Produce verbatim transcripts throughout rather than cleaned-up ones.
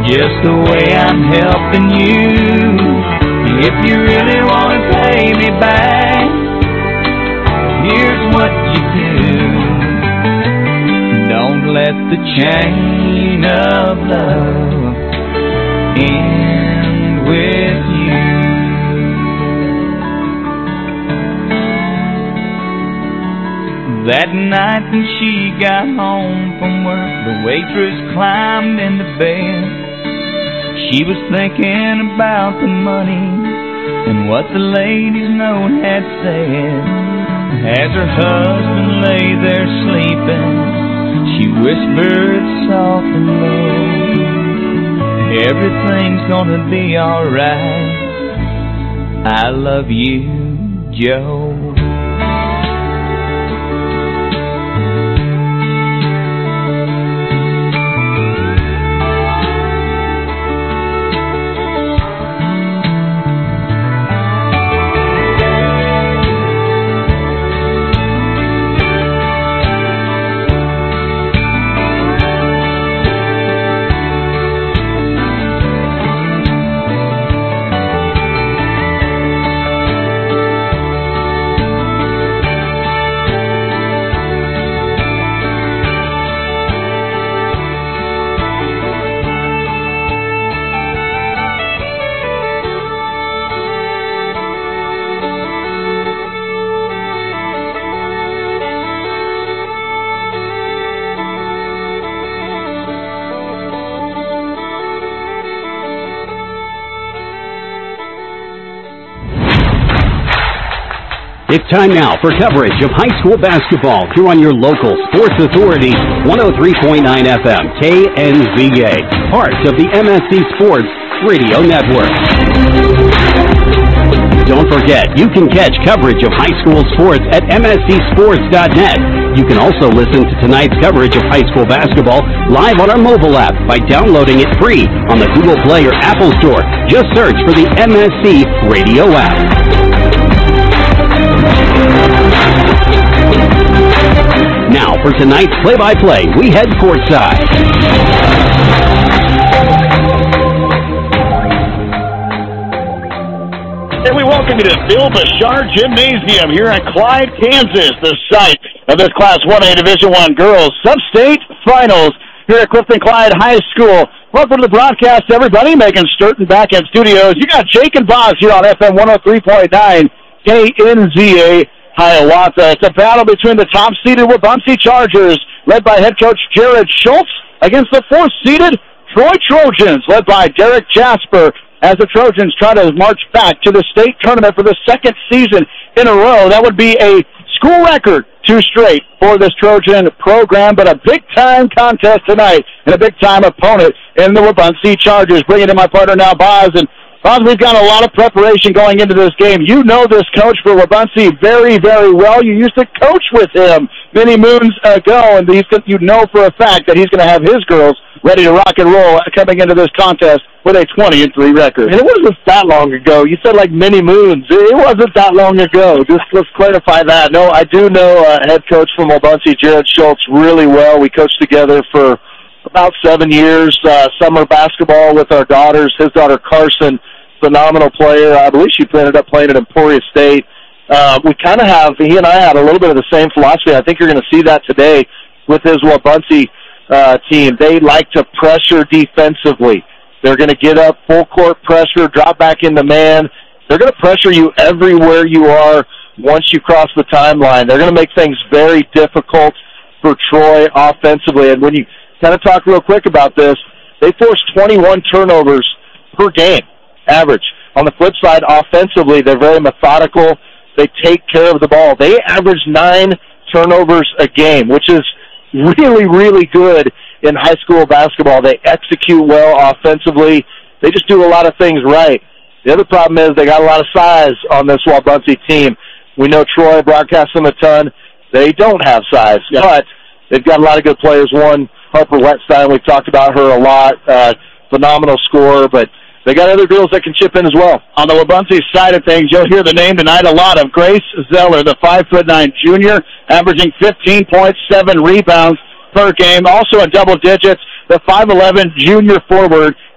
just the way I'm helping you. If you really want to pay me back, here's what you do. Don't let the chain of love end with you. That night when she got home from work, the waitress climbed into bed. She was thinking about the money and what the lady's note had said. As her husband lay there sleeping, she whispered soft and low, everything's gonna be alright, I love you, Joe. It's time now for coverage of high school basketball here on your local sports authority, one oh three point nine F M, K N Z A, part of the M S C Sports Radio Network. Don't forget, you can catch coverage of high school sports at M S C sports dot net. You can also listen to tonight's coverage of high school basketball live on our mobile app by downloading it free on the Google Play or Apple Store. Just search for the M S C Radio app. Now, for tonight's play-by-play, we head courtside. And we welcome you to Bill Bashar Gymnasium here in Clyde, Kansas, the site of this Class one A Division one Girls Sub-State Finals here at Clifton Clyde High School. Welcome to the broadcast, everybody. Megan Sturton back in studios. You got Jake and Boz here on F M one oh three point nine, K N Z A. Hiawatha. It's a battle between the top-seeded Wabaunsee Chargers, led by head coach Jared Schultz, against the fourth-seeded Troy Trojans, led by Derek Jasper, as the Trojans try to march back to the state tournament for the second season in a row. That would be a school record, two straight for this Trojan program, but a big-time contest tonight and a big-time opponent in the Wabaunsee Chargers. Bringing in my partner now, Boz, and Boz, we've got a lot of preparation going into this game. You know this coach for Wabaunsee very, very well. You used to coach with him many moons ago, and he's, you know for a fact that he's going to have his girls ready to rock and roll coming into this contest with a twenty and three record. And it wasn't that long ago. You said like many moons. It wasn't that long ago. Just let's clarify that. No, I do know uh, head coach from Wabaunsee, Jared Schultz, really well. We coached together for about seven years, uh, summer basketball with our daughters. His daughter, Carson, phenomenal player. I believe she ended up playing at Emporia State. Uh, we kind of have, he and I had a little bit of the same philosophy. I think you're going to see that today with his Wabaunsee uh, team. They like to pressure defensively. They're going to get up, full court pressure, drop back into man. They're going to pressure you everywhere you are once you cross the timeline. They're going to make things very difficult for Troy offensively. And when you kind of talk real quick about this, they force twenty-one turnovers per game, average. On the flip side, offensively, they're very methodical. They take care of the ball. They average nine turnovers a game, which is really, really good in high school basketball. They execute well offensively. They just do a lot of things right. The other problem is they got a lot of size on this Wabaunsee team. We know Troy broadcasts them a ton. They don't have size, yeah. But they've got a lot of good players. One, Harper Wetstein, we've talked about her a lot. Uh, phenomenal scorer, but they got other girls that can chip in as well. On the Wabaunsee side of things, you'll hear the name tonight a lot of Grace Zeller, the five foot nine junior, averaging fifteen point seven rebounds per game. Also in double digits, the five eleven junior forward,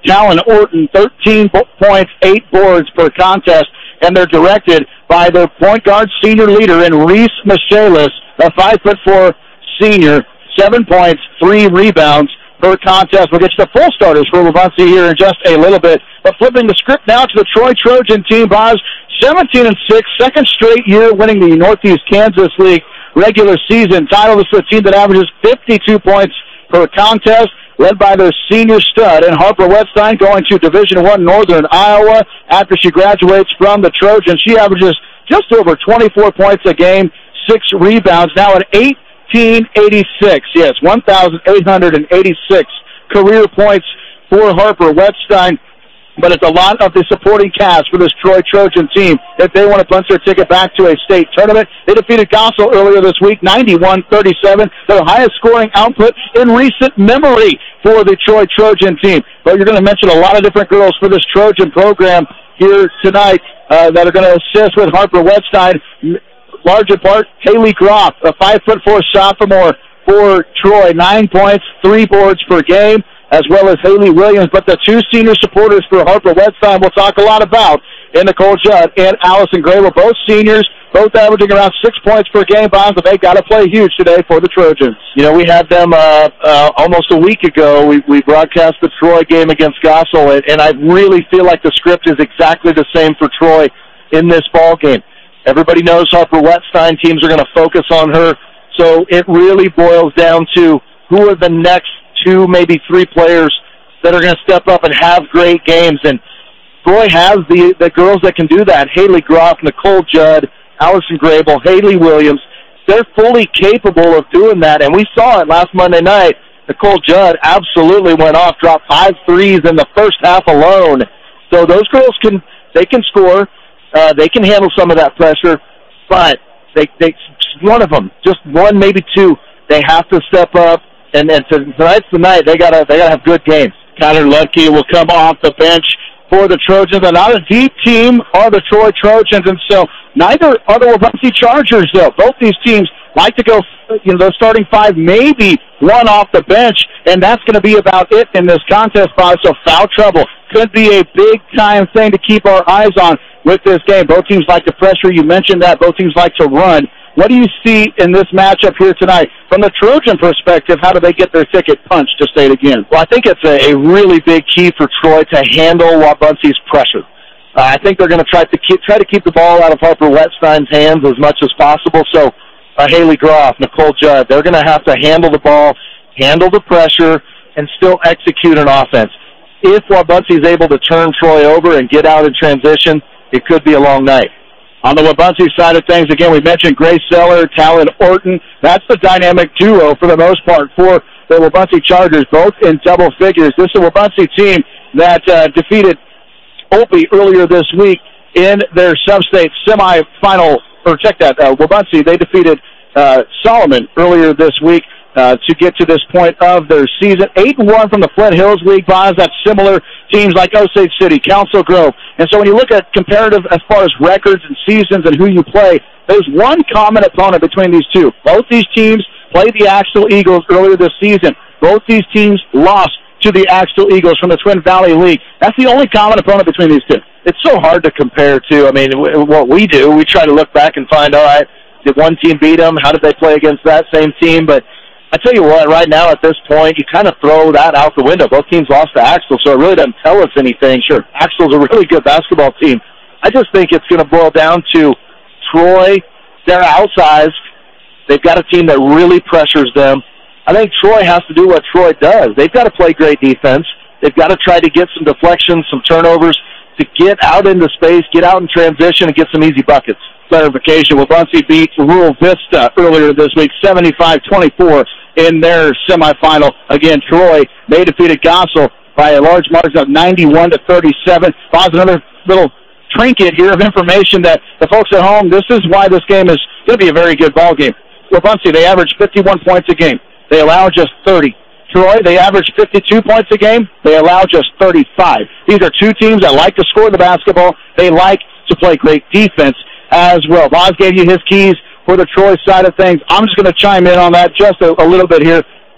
Talon Orton, thirteen points, eight boards per contest, and they're directed by their point guard senior leader in Reese Michaelis, a five foot four senior, seven points, three rebounds per contest. We'll get to the full starters for Waubonsee here in just a little bit. But flipping the script now to the Troy Trojan team, Boz, seventeen and six, second straight year winning the Northeast Kansas League regular season title. This is a team that averages fifty-two points per contest, led by their senior stud, and Harper Wetstein going to Division One Northern Iowa after she graduates from the Trojans. She averages just over twenty-four points a game, six rebounds, now at eighteen eighty-six. Yes, one thousand eight hundred eighty-six career points for Harper Wetstein. But it's a lot of the supporting cast for this Troy Trojan team if they want to punch their ticket back to a state tournament. They defeated Gossel earlier this week, ninety-one thirty-seven, their highest scoring output in recent memory for the Troy Trojan team. But you're going to mention a lot of different girls for this Trojan program here tonight uh, that are going to assist with Harper Wetstein. Large in part, Haley Groff, a five foot four sophomore for Troy, nine points, three boards per game, as well as Haley Williams. But the two senior supporters for Harper Wetstein we'll talk a lot about in Nicole Judd and Allison Grable, both seniors, both averaging around six points per game. Bonds, but they got to play huge today for the Trojans. You know, we had them uh, uh, almost a week ago. We, we broadcast the Troy game against Gossel, and, and I really feel like the script is exactly the same for Troy in this ball game. Everybody knows Harper Wetstein. Teams are going to focus on her. So it really boils down to who are the next two, maybe three players that are going to step up and have great games. And Troy has the, the girls that can do that. Haley Groff, Nicole Judd, Allison Grable, Haley Williams. They're fully capable of doing that. And we saw it last Monday night. Nicole Judd absolutely went off, dropped five threes in the first half alone. So those girls can, they can score. Uh, they can handle some of that pressure, but they, they, one of them, just one, maybe two, they have to step up. And, and tonight's the night. They gotta, they gotta have good games. Connor Lutke will come off the bench for the Trojans. They're not a deep team, are the Troy Trojans, and so neither are the Waubonsee Chargers. Though both these teams like to go, you know, the starting five, maybe one off the bench, and that's going to be about it in this contest. So foul trouble could be a big time thing to keep our eyes on with this game. Both teams like to pressure. You mentioned that. Both teams like to run. What do you see in this matchup here tonight? From the Trojan perspective, how do they get their ticket punched, to say it again? Well, I think it's a, a really big key for Troy to handle Waubonsee's pressure. Uh, I think they're going to try to keep try to keep the ball out of Harper Wetstein's hands as much as possible. So uh, Haley Groff, Nicole Judd, they're going to have to handle the ball, handle the pressure, and still execute an offense. If Waubonsee is able to turn Troy over and get out in transition, it could be a long night. On the Waubonsee side of things, again, we mentioned Grace Seller, Talon Orton. That's the dynamic duo for the most part for the Waubonsee Chargers, both in double figures. This is a Waubonsee team that uh, defeated Opie earlier this week in their sub-state semifinal. Or check that, uh, Waubonsee, they defeated uh, Solomon earlier this week uh, to get to this point of their season. eight and one from the Flint Hills League. Bonds, that's similar teams like Osage City, Council Grove. And so when you look at comparative as far as records and seasons and who you play, there's one common opponent between these two. Both these teams played the Axtell Eagles earlier this season. Both these teams lost to the Axtell Eagles from the Twin Valley League. That's the only common opponent between these two. It's so hard to compare, too. I mean, what we do, we try to look back and find, all right, did one team beat them? How did they play against that same team? But I tell you what, right now at this point, you kind of throw that out the window. Both teams lost to Axtell, so it really doesn't tell us anything. Sure, Axtell's a really good basketball team. I just think it's going to boil down to Troy. They're outsized. They've got a team that really pressures them. I think Troy has to do what Troy does. They've got to play great defense. They've got to try to get some deflections, some turnovers, to get out into space, get out in transition, and get some easy buckets. Clarification, Waubonsee beat Rural Vista earlier this week, seventy-five twenty-four in their semifinal. Again, Troy, they defeated Gossel by a large margin of ninety-one to thirty-seven. Boz, another little trinket here of information that the folks at home, this is why this game is going to be a very good ball game. Waubonsee, they average fifty-one points a game. They allow just thirty. Troy, they average fifty-two points a game. They allow just thirty-five. These are two teams that like to score the basketball. They like to play great defense as well. Boz gave you his keys for the Troy side of things. I'm just going to chime in on that just a, a little bit here.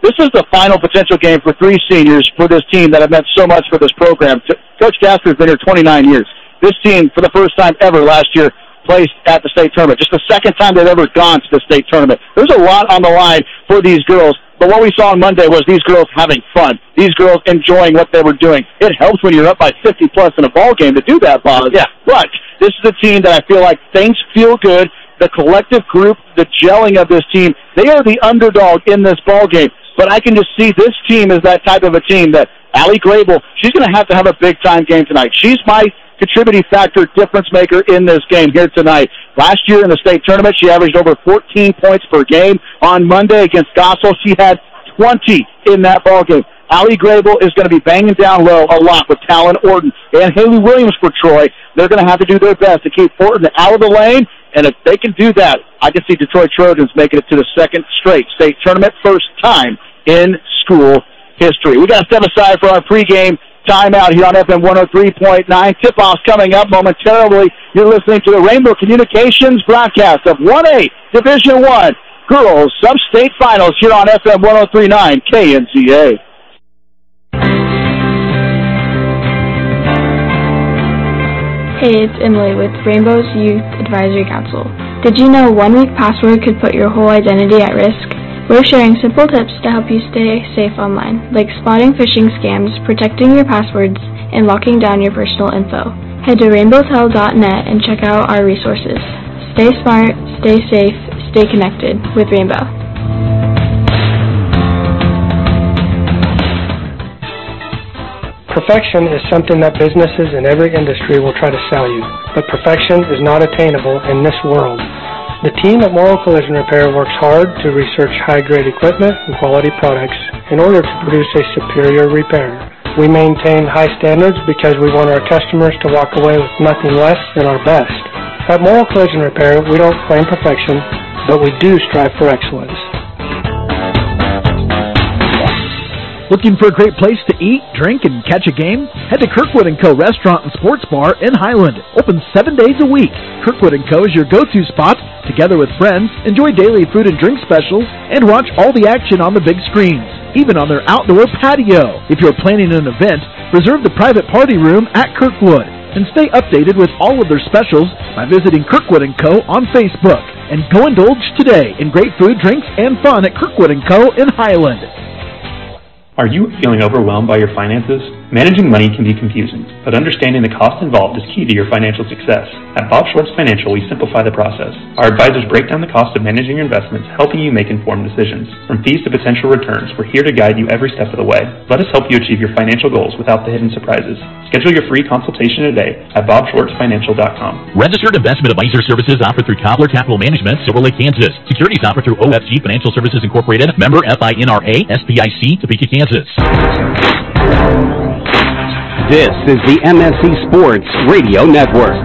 This is the final potential game for three seniors for this team that have meant so much for this program. Coach Gasper's been here twenty-nine years. This team, for the first time ever last year, placed at the state tournament. Just the second time they've ever gone to the state tournament. There's a lot on the line for these girls, but what we saw on Monday was these girls having fun. These girls enjoying what they were doing. It helps when you're up by fifty plus in a ball game to do that, Bob. Yeah. But this is a team that I feel like things feel good. The collective group, the gelling of this team, they are the underdog in this ball game. But I can just see this team is that type of a team that Allie Grable, she's going to have to have a big-time game tonight. She's my contributing factor, difference maker in this game here tonight. Last year in the state tournament, she averaged over fourteen points per game. On Monday against Gossel, she had twenty in that ball game. Allie Grable is going to be banging down low a lot with Talon Orton and Haley Williams for Troy. They're going to have to do their best to keep Orton out of the lane, and if they can do that, I can see Detroit Trojans making it to the second straight state tournament, first time in school history. We got to step aside for our pregame timeout here on F M one oh three point nine. Tip-off's coming up momentarily. You're listening to the Rainbow Communications broadcast of one A Division One Girls Sub-State Finals here on F M one oh three point nine K N Z A. Hey, it's Emily with Rainbow's Youth Advisory Council. Did you know one weak password could put your whole identity at risk? We're sharing simple tips to help you stay safe online, like spotting phishing scams, protecting your passwords, and locking down your personal info. Head to rainbow tel dot net and check out our resources. Stay smart, stay safe, stay connected with Rainbow. Perfection is something that businesses in every industry will try to sell you, but perfection is not attainable in this world. The team at Morrow Collision Repair works hard to research high-grade equipment and quality products in order to produce a superior repair. We maintain high standards because we want our customers to walk away with nothing less than our best. At Morrow Collision Repair, we don't claim perfection, but we do strive for excellence. Looking for a great place to eat, drink, and catch a game? Head to Kirkwood and Co. Restaurant and Sports Bar in Highland. Open seven days a week. Kirkwood and Co. is your go-to spot. Together with friends, enjoy daily food and drink specials, and watch all the action on the big screens, even on their outdoor patio. If you're planning an event, reserve the private party room at Kirkwood, and stay updated with all of their specials by visiting Kirkwood and Co. on Facebook. And go indulge today in great food, drinks, and fun at Kirkwood and Co. in Highland. Are you feeling overwhelmed by your finances? Managing money can be confusing, but understanding the cost involved is key to your financial success. At Bob Schwartz Financial, we simplify the process. Our advisors break down the cost of managing your investments, helping you make informed decisions. From fees to potential returns, we're here to guide you every step of the way. Let us help you achieve your financial goals without the hidden surprises. Schedule your free consultation today at bob schwartz financial dot com. Registered investment advisor services offered through Cobbler Capital Management, Silver Lake, Kansas. Securities offered through O F G Financial Services Incorporated, member F I N R A, S P I C, Topeka, Kansas. This is the M S C Sports Radio Network.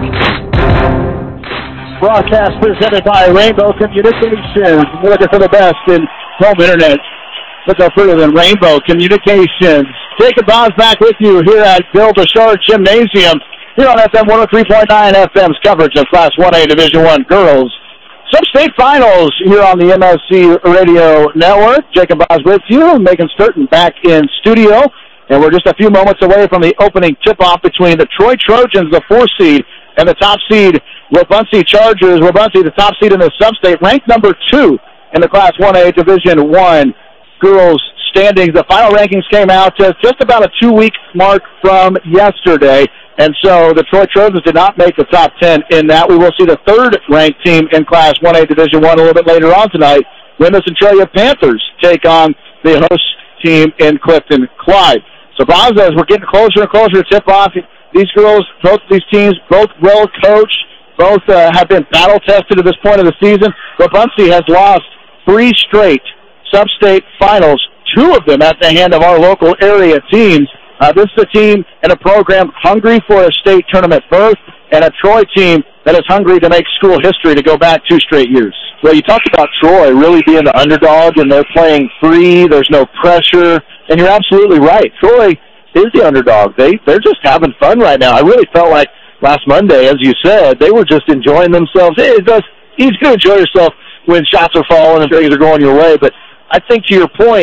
Broadcast presented by Rainbow Communications. We're looking for the best in home internet. Look no further than Rainbow Communications. Jacob Bob's back with you here at Bill Bouchard Gymnasium. Here on F M one oh three point nine, F M's coverage of Class one A Division One Girls Sub-State Finals here on the M S C Radio Network. Jacob Bob's with you, Megan Sturton back in studio. And we're just a few moments away from the opening tip-off between the Troy Trojans, the four seed, and the top seed, Wabaunsee Chargers. Wabaunsee, the top seed in the sub-state, ranked number two in the Class one A Division One girls standings. The final rankings came out just, just about a two-week mark from yesterday. And so the Troy Trojans did not make the top ten in that. We will see the third-ranked team in Class one A Division One a little bit later on tonight when the Centralia Panthers take on the host team in Clifton Clyde. So, Boz, as we're getting closer and closer to tip-off, these girls, both of these teams, both well coached, both uh, have been battle-tested at this point of the season. Wabaunsee has lost three straight sub-state finals, two of them at the hand of our local area teams. Uh, this is a team and a program hungry for a state tournament berth, and a Troy team that is hungry to make school history to go back two straight years. Well, you talked about Troy really being the underdog, and they're playing free. There's no pressure, and you're absolutely right. Troy is the underdog. They, they're just having fun right now. I really felt like last Monday, as you said, they were just enjoying themselves. It's just easy to enjoy yourself when shots are falling and things are going your way, but I think to your point,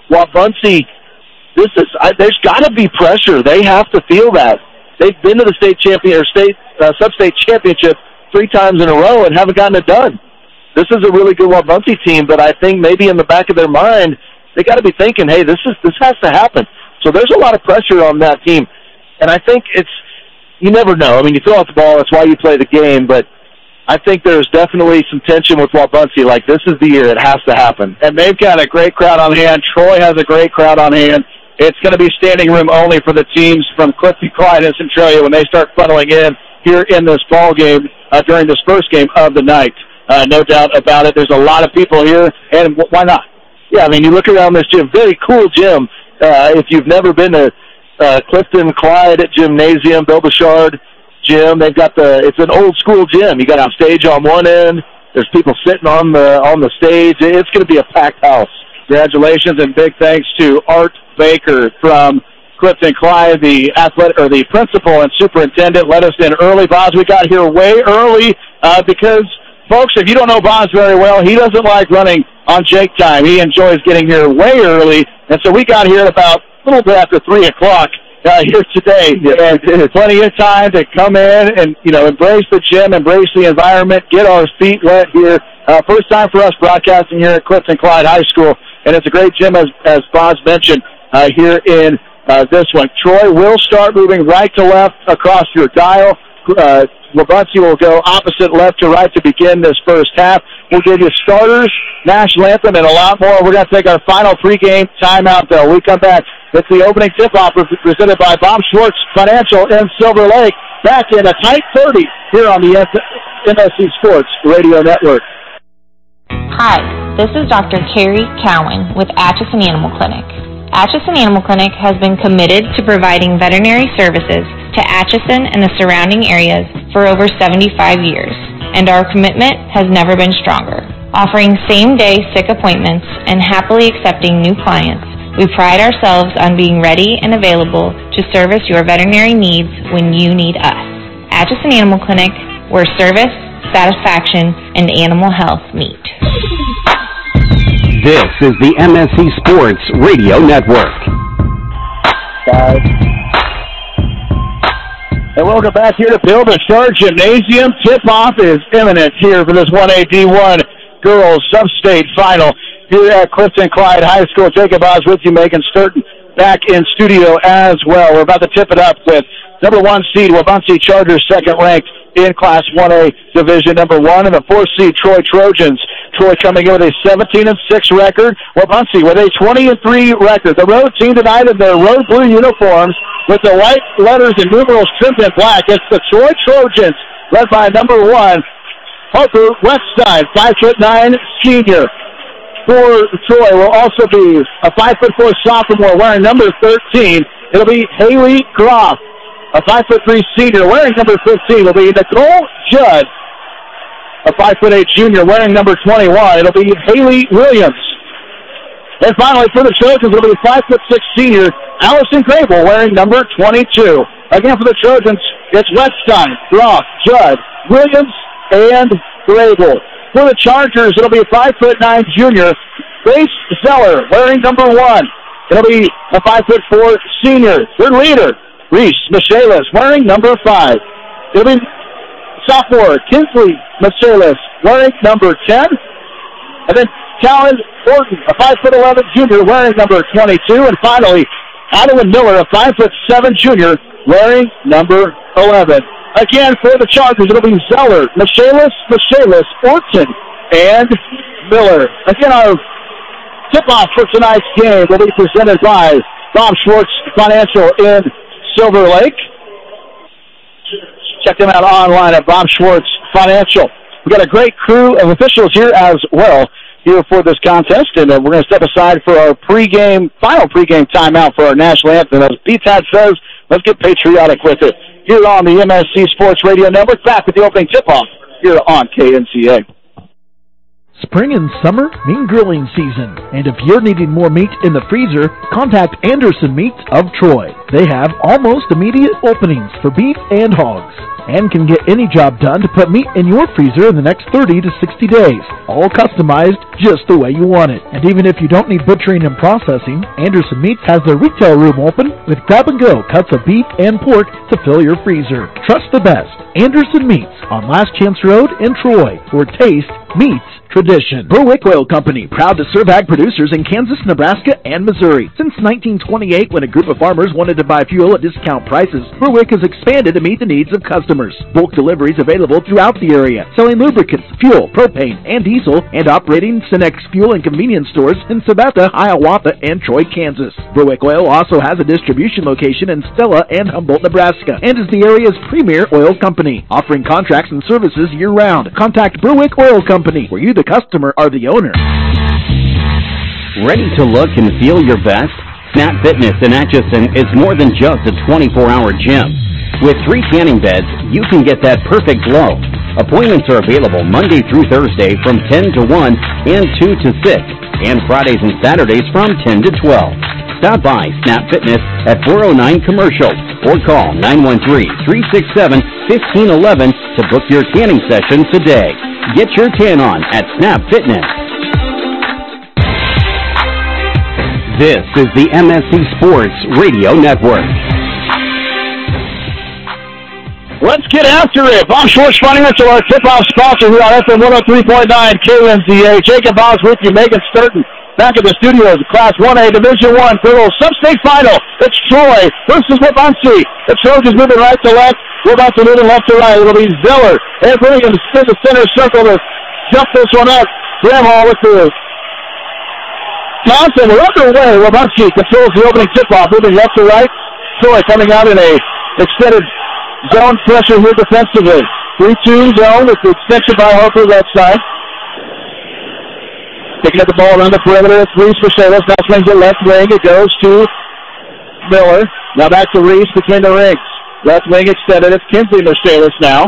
Wabaunsee, this is I, there's got to be pressure. They have to feel that. They've been to the state champion or state uh, sub-state championship three times in a row and haven't gotten it done. This is a really good Wabaunsee team, but I think maybe in the back of their mind, they got to be thinking, hey, this is this has to happen. So there's a lot of pressure on that team. And I think it's, you never know. I mean, you throw out the ball, that's why you play the game, but I think there's definitely some tension with Wabaunsee. Like, this is the year. It has to happen. And they've got a great crowd on hand. Troy has a great crowd on hand. It's going to be standing room only for the teams from Clifton, Clyde, and Centralia when they start funneling in here in this ball game uh, during this first game of the night. Uh, no doubt about it. There's a lot of people here, and w- why not? Yeah, I mean, you look around this gym, very cool gym. Uh, if you've never been to uh, Clifton, Clyde Gymnasium, Bill Bouchard gym, they've got the, it's an old school gym. You got a stage on one end. There's people sitting on the on the stage. It's going to be a packed house. Congratulations and big thanks to Art Baker from Clifton Clyde, the athletic or the principal and superintendent, let us in early. Boz, we got here way early uh, because, folks, if you don't know Boz very well, he doesn't like running on Jake time. He enjoys getting here way early, and so we got here at about a little bit after three o'clock uh, here today. And plenty of time to come in and, you know, embrace the gym, embrace the environment, get our feet wet here. Uh, first time for us broadcasting here at Clifton Clyde High School, and it's a great gym, as, as Boz mentioned, uh, here in uh, this one. Troy will start moving right to left across your dial. Uh, Wabaunsee will go opposite left to right to begin this first half. We'll give you starters, national anthem, and a lot more. We're going to take our final pregame timeout, though. We come back. It's the opening tip-off presented by Bob Schwartz Financial in Silver Lake. Back in a tight thirty here on the M S C Sports Radio Network. Hi, this is Doctor Carrie Cowan with Atchison Animal Clinic. Atchison Animal Clinic has been committed to providing veterinary services to Atchison and the surrounding areas for over seventy-five years, and our commitment has never been stronger. Offering same-day sick appointments and happily accepting new clients, we pride ourselves on being ready and available to service your veterinary needs when you need us. Atchison Animal Clinic, where service, satisfaction, and animal health meet. This is the M S C Sports Radio Network. Five. And welcome back here to Bill Bouchard Gymnasium. Tip-off is imminent here for this one A D one girls sub-state final here at Clifton Clyde High School. Jacob Oz with you, Megan Sturton back in studio as well. We're about to tip it up with number one seed Wabaunsee Chargers, second ranked in Class one A Division number one, and the fourth seed Troy Trojans. Troy coming in with a seventeen and six record. Wabaunsee with a twenty and three record. The road team tonight in their road blue uniforms with the white letters and numerals trimmed in black. It's the Troy Trojans, led by number one, Harper Westside, five foot nine senior. For Troy will also be a five foot four sophomore wearing number thirteen. It'll be Haley Groff. A five foot three senior wearing number fifteen will be Nicole Judd. A five foot eight junior wearing number twenty-one. It'll be Haley Williams. And finally for the Trojans, it'll be five foot six senior Allison Grable wearing number twenty-two. Again for the Trojans, it's Westside, Groff, Judd, Williams, and Grable. For the Chargers, it'll be a five foot nine junior Grace Zeller wearing number one. It'll be a five foot four senior, their leader, Reese Michaelis, wearing number five. It'll be sophomore Kinsley Michaelis, wearing number ten. And then Talon Orton, a five foot eleven junior, wearing number twenty-two. And finally, Adeline Miller, a five foot seven junior, wearing number eleven. Again, for the Chargers, it'll be Zeller, Michaelis, Michaelis, Orton, and Miller. Again, our tip-off for tonight's game will be presented by Bob Schwartz Financial in Silver Lake. Check them out online at Bob Schwartz Financial. We've got a great crew of officials here as well here for this contest, and uh, we're going to step aside for our pregame, final pregame timeout for our national anthem. As P T A D says, let's get patriotic with it. Here on the M S C Sports Radio Network, back with the opening tip-off here on K N C A. Spring and summer mean grilling season, and if you're needing more meat in the freezer, contact Anderson Meats of Troy. They have almost immediate openings for beef and hogs, and can get any job done to put meat in your freezer in the next thirty to sixty days, all customized just the way you want it. And even if you don't need butchering and processing, Anderson Meats has their retail room open with grab-and-go cuts of beef and pork to fill your freezer. Trust the best, Anderson Meats on Last Chance Road in Troy, where taste meets tradition. Berwick Oil Company, proud to serve ag producers in Kansas, Nebraska, and Missouri. Since nineteen twenty-eight, when a group of farmers wanted to buy fuel at discount prices, Berwick has expanded to meet the needs of customers. Bulk deliveries available throughout the area, selling lubricants, fuel, propane, and diesel, and operating Cenex fuel and convenience stores in Sabetha, Hiawatha, and Troy, Kansas. Berwick Oil also has a distribution location in Stella and Humboldt, Nebraska, and is the area's premier oil company, offering contracts and services year-round. Contact Berwick Oil Company, where you, the customer, are the owner. Ready to look and feel your best? Snap Fitness in Atchison is more than just a twenty-four hour gym. With three tanning beds, you can get that perfect glow. Appointments are available Monday through Thursday from ten to one and two to six, and Fridays and Saturdays from ten to twelve. Stop by Snap Fitness at four oh nine Commercial or call nine one three, three six seven, one five one one to book your tanning session today. Get your tan on at Snap Fitness. This is the M S C Sports Radio Network. Let's get after it. Bob Schwartz Financial, our tip-off sponsor here on F M one oh three point nine K M Z A. Jacob Bob's with you, Megan Sturton. Back at the studios, Class one A Division one girls sub-state final. It's Troy versus Waubonsee. The Trojans moving right to left. Waubonsee moving left to right. It'll be Zeller and Williams in the center circle to jump this one up. Bramhall with the Johnson. We're underway. Waubonsee controls the opening tip-off, moving left to right. Troy coming out in a extended zone pressure here defensively. three two zone with the extension by Harper left side. Picking up the ball around the perimeter. It's Reese for Salis. Now swings it left wing. It goes to Miller. Now back to Reese between the rings. Left wing extended. It's Kinsley Mercedes now.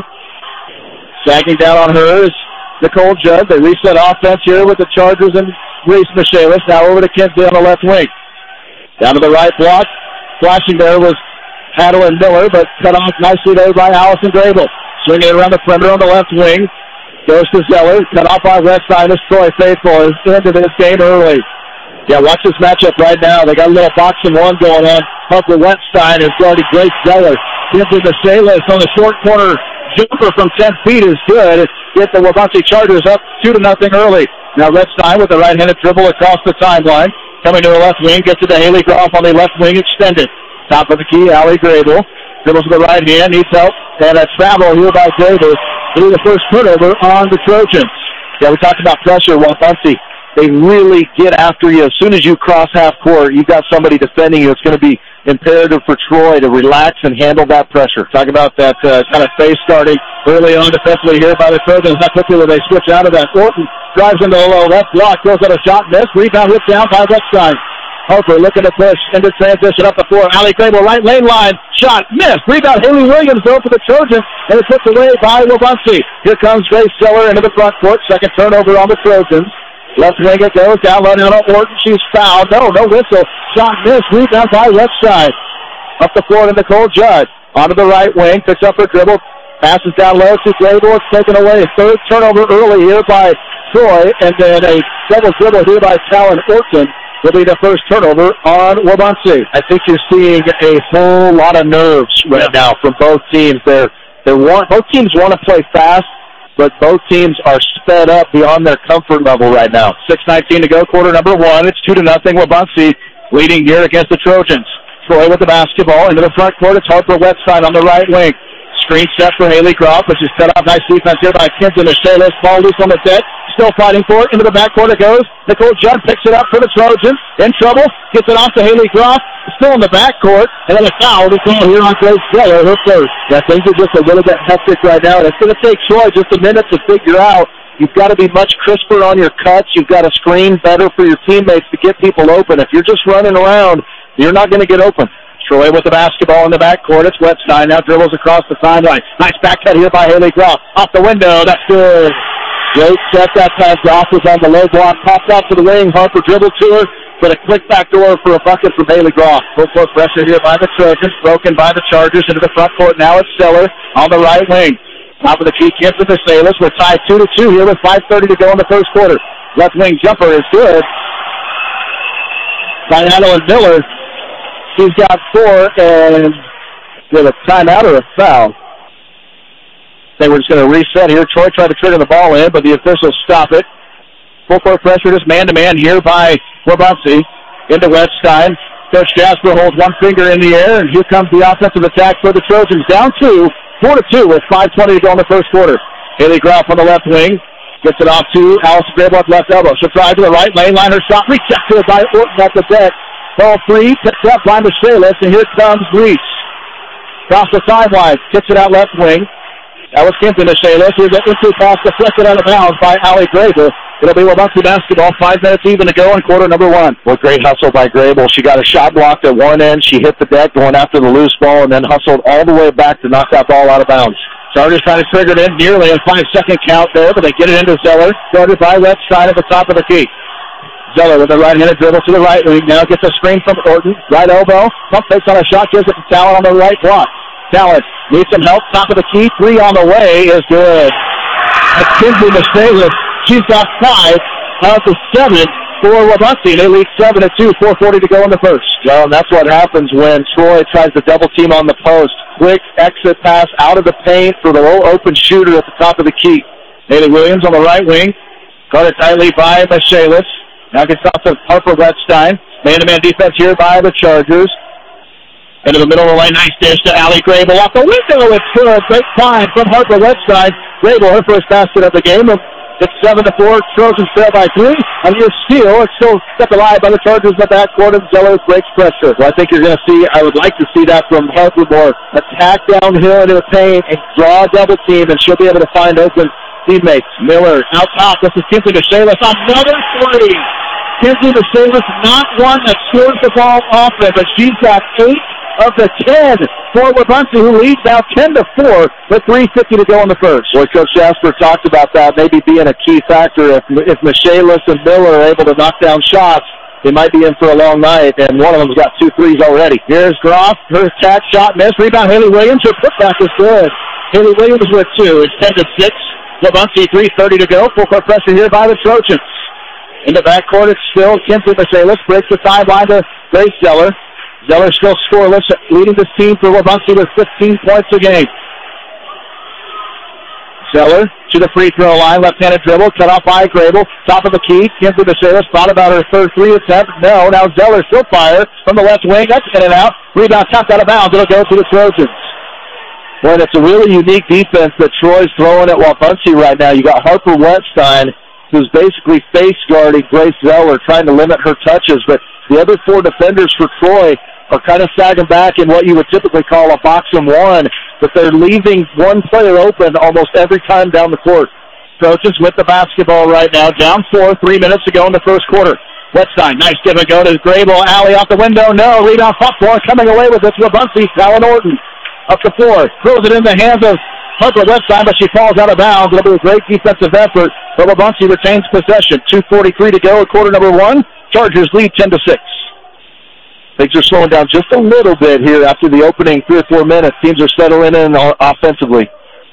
Sagging down on her is Nicole Judd. They reset offense here with the Chargers and Reese Mercedes. Now over to Kinsley on the left wing. Down to the right block. Flashing there was Paddle and Miller, but cut off nicely there by Allison Grable. Swinging it around the perimeter on the left wing. Goes to Zeller. Cut off by left side. As Troy Faithful is into this game early. Yeah, watch this matchup right now. They got a little boxing one going on. Harper Wetstein is guarding Grace Zeller. Kinsley Mercedes on the short corner jumper from ten feet is good. Get the Waubonsee Chargers up two to nothing early. Now Wetstein with the right-handed dribble across the timeline. Coming to the left wing. Gets it to Haley Groff on the left wing extended. Top of the key, Allie Grable. Dribbles to the right hand. Needs help. And a travel here by Grable. Through the first turnover on the Trojans. Yeah, we talked about pressure. Waubonsee, they really get after you. As soon as you cross half court, you've got somebody defending you. It's going to be imperative for Troy to relax and handle that pressure. Talk about that uh, kind of phase starting early on defensively here by the Trojans. How quickly will they switch out of that? Orton drives into the low left block, goes at a shot miss. Rebound ripped down by Wetstein. Harper looking to push into transition up the floor. Allie Grable, right lane line. Shot missed. Rebound Haley Williams though for the Trojans. And it's put away by Waubonsee. Here comes Grace Zeller into the front court. Second turnover on the Trojans. Left wing it goes. Down low down on Orton. She's fouled. No, no whistle. Shot missed. Rebound by left side. Up the floor to Nicole Judd. Onto the right wing. Picks up her dribble. Passes down low to Grable. It's taken away. Third turnover early here by Troy. And then a double dribble here by Talon Orton will be the first turnover on Waubonsee. I think you're seeing a whole lot of nerves right yeah. now from both teams. They're, they want, both teams want to play fast, but both teams are sped up beyond their comfort level right now. six nineteen to go, quarter number one. It's two to nothing. Waubonsee leading here against the Trojans. Troy with the basketball into the front court. It's Harper Westside on the right wing. Screen set for Haley Groff, which is cut off. Nice defense here by Kinsley Mercedes. Ball loose on the deck. Still fighting for it. Into the backcourt it goes. Nicole Judd picks it up for the Trojans. In trouble. Gets it off to Haley Groff. Still in the backcourt. And then a foul to call here on Grace Zeller, her first. Yeah, things are just a little bit hectic right now. And it's going to take Troy just a minute to figure out. You've got to be much crisper on your cuts. You've got to screen better for your teammates to get people open. If you're just running around, you're not going to get open. Troy with the basketball in the backcourt. It's Wetstein now dribbles across the timeline. Nice back cut here by Haley Groff. Off the window. That's good. Great set that time. Goff was on the low block. Popped out to the wing. Harper dribbled to her. But a quick back door for a bucket from Haley Groff. Full court pressure here by the Trojans. Broken by the Chargers into the front court. Now it's Zeller on the right wing. Top of the key, Kinston Mercedes. We're tied two to two here with five thirty to go in the first quarter. Left wing jumper is good by Adeline Miller. She's got four, and with a timeout or a foul. They were just going to reset here. Troy tried to trigger the ball in, but the officials stop it. Full court pressure, just man-to-man here by Wabaunsee. Into Wetstein. Coach Jasper holds one finger in the air, and here comes the offensive attack for the Trojans. Down two, four to two with five twenty to go in the first quarter. Haley Groff on the left wing. Gets it off to Allison Grable at left elbow. She'll try to the right lane. Line her shot. Rejected by Orton at the deck. Ball free. Picked up by Michaelis, and here comes Reese. Across the sideline. Kicks it out left wing. That was Kinston Michaelis. Here's an into pass deflected out of bounds by Allie Grable. It'll be Wabaunsee basketball. Five minutes even to go in quarter number one. Well, great hustle by Grable. She got a shot blocked at one end. She hit the deck going after the loose ball and then hustled all the way back to knock that ball out of bounds. Chargers trying to trigger it in nearly a five-second count there, but they get it into Zeller. Guarded by Wetstein at the top of the key. Zeller with a right-handed dribble to the right wing. Now gets a screen from Orton. Right elbow. Pump fakes on a shot. Gives it to Talon on the right block. Talon needs some help. Top of the key. Three on the way is good. That's Kinsey Michaelis. She's got five out of seven for Wabaunsee. They lead seven to two. four forty to go in the first. Well, and that's what happens when Troy tries to double team on the post. Quick exit pass out of the paint for the low open shooter at the top of the key. Haley Williams on the right wing. Guarded tightly by Michaelis. Now gets off to Harper Wetstein. Man-to-man defense here by the Chargers. Into the middle of the lane. Nice dish to Allie Grable. Off the window. It's good. Great find from Harper Wetstein. Grable, her first basket of the game. It's seven to four. Trojans trail by three. On your steal, it's still kept alive by the Chargers in the backcourt, and Zeller breaks pressure. Well, I think you're going to see, I would like to see that from Harper more. Attack downhill into the paint and draw a double team, and she'll be able to find open teammates. Miller out top. This is Kinsey Michaelis. Another three. Kinsey Michaelis, not one that scores the ball often, but she's got eight of the ten for Wabaunsee, who leads now ten to four with three fifty to go in the first. Boy, Coach Jasper talked about that maybe being a key factor. If, if Michaelis and Miller are able to knock down shots, they might be in for a long night, and one of them's got two threes already. Here's Groff. Her attack shot missed. Rebound, Haley Williams. Her putback is good. Haley Williams with two. It's ten to six. Wabaunsee, three thirty to go. Full court pressure here by the Trojans. In the backcourt, it's still Kinsey Michaelis. Breaks the sideline to Grace Zeller. Zeller still scoreless, leading this team for Wabaunsee with fifteen points a game. Zeller to the free throw line, left-handed dribble, cut off by Grable. Top of the key, Kinsey Michaelis thought about her third three attempt. No, now Zeller still fire from the left wing. That's in and out. Rebound tapped out of bounds. It'll go to the Trojans. Boy, that's a really unique defense that Troy's throwing at Wabaunsee right now. You got Harper Wetstein, who's basically face guarding Grace Zeller, trying to limit her touches, but the other four defenders for Troy are kind of sagging back in what you would typically call a box and one, but they're leaving one player open almost every time down the court. Trojans with the basketball right now, down four, three minutes to go in the first quarter. Wetstein, nice give and go to Grable. Alley off the window, no, rebound, pop for coming away with it to Wabaunsee. Talon Orton up the floor, throws it in the hands of Harper Wetstein, but she falls out of bounds. It'll be a great defensive effort, but Wabaunsee retains possession. two forty-three to go at quarter number one. Chargers lead ten to six. Things are slowing down just a little bit here after the opening three or four minutes. Teams are settling in offensively.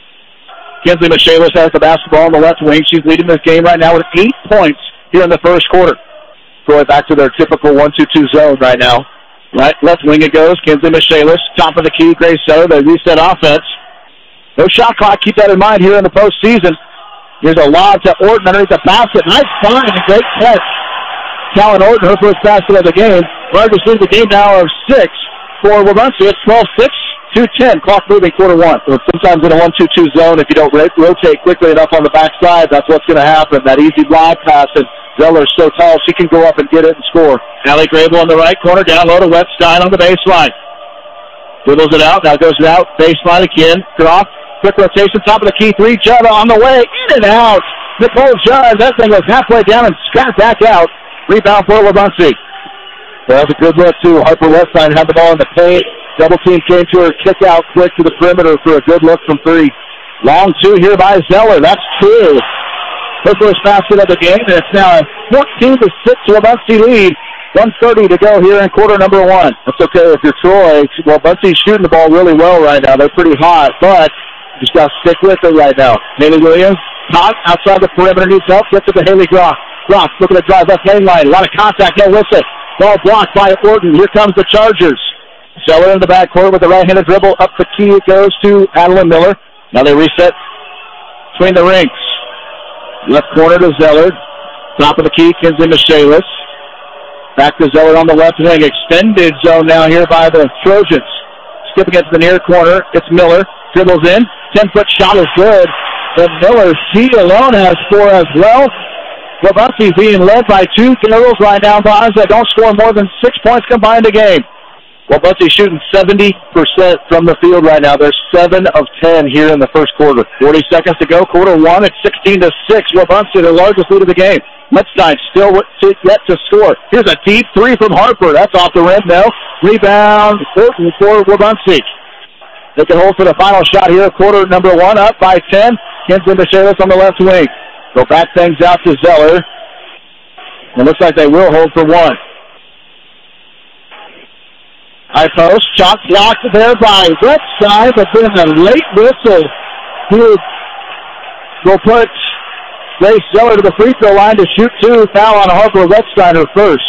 Kinsey Michaelis has the basketball on the left wing. She's leading this game right now with eight points here in the first quarter. Troy back to their typical one two two zone right now. Right, left wing it goes. Kinsey Michaelis, top of the key. Grace Zeller, the reset offense. No shot clock. Keep that in mind here in the postseason. Here's a lob to Orton underneath the basket. Nice find and great catch. Talon Orton, her first basket of the game. Chargers lead the game now of six for Wabaunsee. It's twelve six, two ten. Clock moving quarter one. So sometimes in a one two two zone, if you don't rotate quickly enough on the backside, that's what's going to happen. That easy lob pass, and Zeller's so tall, she can go up and get it and score. Allie Grable in the right corner, down low to Wetstein on the baseline. Dribbles it out, now goes it out, baseline again. Groff, quick rotation, top of the key, three, Judd on the way, in and out. Nicole Judd, that thing was halfway down and got back out. Rebound for Wabaunsee. That was a good look, too. Harper Wetstein had the ball in the paint. Double team came to her, kick out quick to the perimeter for a good look from three. Long two here by Zeller. That's true. Her first basket of the game, and it's now a fourteen to six Wabaunsee lead. one thirty to go here in quarter number one. That's okay if you're Troy. Well, Buncie's shooting the ball really well right now. They're pretty hot, but you just got to stick with it right now. Haley Williams, hot outside the perimeter, needs help. Gets it to Haley Groff. Groff looking to drive left lane line. A lot of contact, no with it. Ball blocked by Orton. Here comes the Chargers. Zeller in the backcourt with the right-handed dribble. Up the key it goes to Adeline Miller. Now they reset between the rinks. Left corner to Zeller. Top of the key, Kinsey Michaelis. Back to Zeller on the left wing. Extended zone now here by the Trojans. Skipping it to the near corner. It's Miller. Dribbles in. ten-foot shot is good. And Miller, she alone has four as well. Wabaunsee being led by two girls right now, guys, that don't score more than six points combined a game. Wabaunsee shooting seventy percent from the field right now. They're seven of ten here in the first quarter. forty seconds to go. Quarter one, it's sixteen to six. Wabaunsee, the largest lead of the game. Letstein still yet to score. Here's a deep three from Harper. That's off the rim, no. Rebound for Wabaunsee. They can hold for the final shot here. Quarter number one, up by ten. Kinsey Michaelis on the left wing. Go back things out to Zeller. It looks like they will hold for one. High post, shot blocked there by Westside, but then a late whistle here will put Grace Zeller to the free throw line to shoot two. Foul on Harper Westside, first.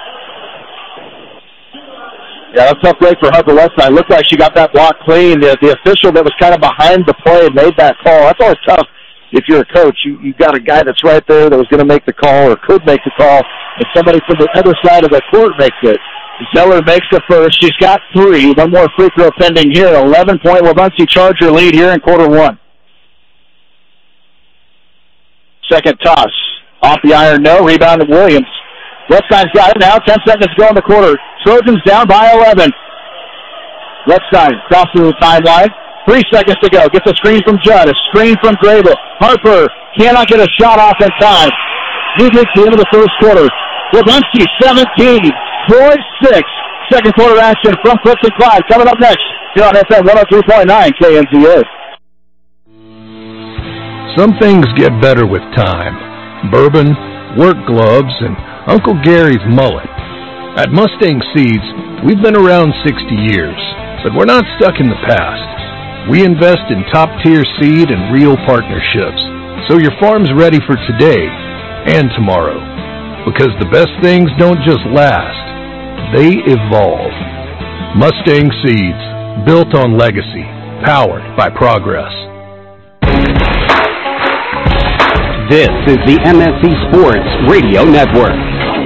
Yeah, that's a tough break for Harper Westside. Looked like she got that block clean. The, the official that was kind of behind the play made that call. That's always tough. If you're a coach, you, you got a guy that's right there that was going to make the call or could make the call, and somebody from the other side of the court makes it. Zeller makes the first. She's got three. One more free throw pending here. eleven-point Wabaunsee Charger lead here in quarter one. Second toss. Off the iron, no. Rebound to Williams. Westside's got it now. Ten seconds to go in the quarter. Trojans down by eleven. Westside crosses the timeline. Three seconds to go. Gets a screen from Judd. A screen from Grable. Harper cannot get a shot off in time. He gets the end of the first quarter. Wabaunsee seventeen. Troy six. Second quarter action from Clifton Clyde. Coming up next here on F M one oh three point nine K N Z A. Some things get better with time. Bourbon, work gloves, and Uncle Gary's mullet. At Mustang Seeds, we've been around sixty years, but we're not stuck in the past. We invest in top-tier seed and real partnerships, so your farm's ready for today and tomorrow. Because the best things don't just last, they evolve. Mustang Seeds, built on legacy, powered by progress. This is the M S C Sports Radio Network.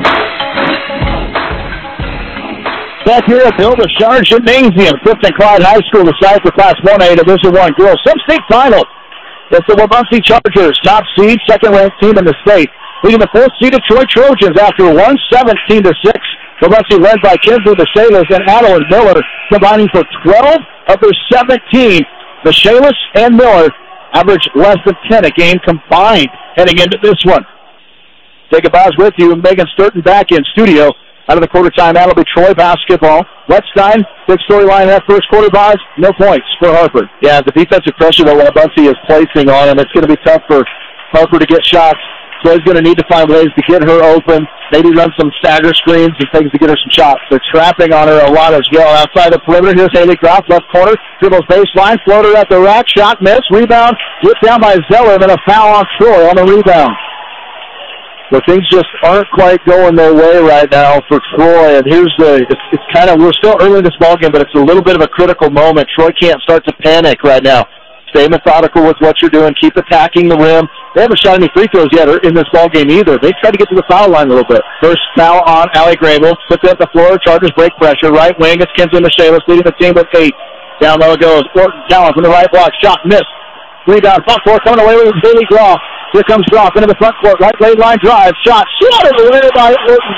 Back here at the Obershard Gymnasium, Clifton Clyde High School decides for Class one A Division one girls sub-state final. It's the Wabaunsee Chargers, top seed, second-ranked team in the state, leading the fourth-seeded Troy Trojans after one, seventeen to six. Wabaunsee led by Kinsey Michaelis and Adeline Miller, combining for twelve of their seventeen. Michaelis and Miller average less than ten a game combined heading into this one. Take a pause with you. Megan Sturton back in studio. Out of the quarter time, that'll be Troy basketball. Wetstein, big storyline in that first quarter, buys, no points for Harper. Yeah, the defensive pressure that Wabaunsee is placing on him, it's going to be tough for Harper to get shots. Troy's going to need to find ways to get her open, maybe run some stagger screens and things to get her some shots. They're trapping on her a lot as well. Outside the perimeter, here's Haley Groff, left corner, dribbles baseline, floater at the rack, shot miss, rebound, whipped down by Zeller, and then a foul on Troy on the rebound. So things just aren't quite going their way right now for Troy. And here's the, it's, it's kind of, we're still early in this ballgame, but it's a little bit of a critical moment. Troy can't start to panic right now. Stay methodical with what you're doing. Keep attacking the rim. They haven't shot any free throws yet in this ballgame either. They try to get to the foul line a little bit. First foul on Allie Grable. Puts it at the floor. Chargers break pressure. Right wing, it's Kinsey Michaelis leading the team with eight. Down low goes Orton Talon from the right block. Shot missed. Rebound, front court, coming away with Haley Groff. Here comes Groff into the front court. Right lane line drive. Shot swatted away by Orton.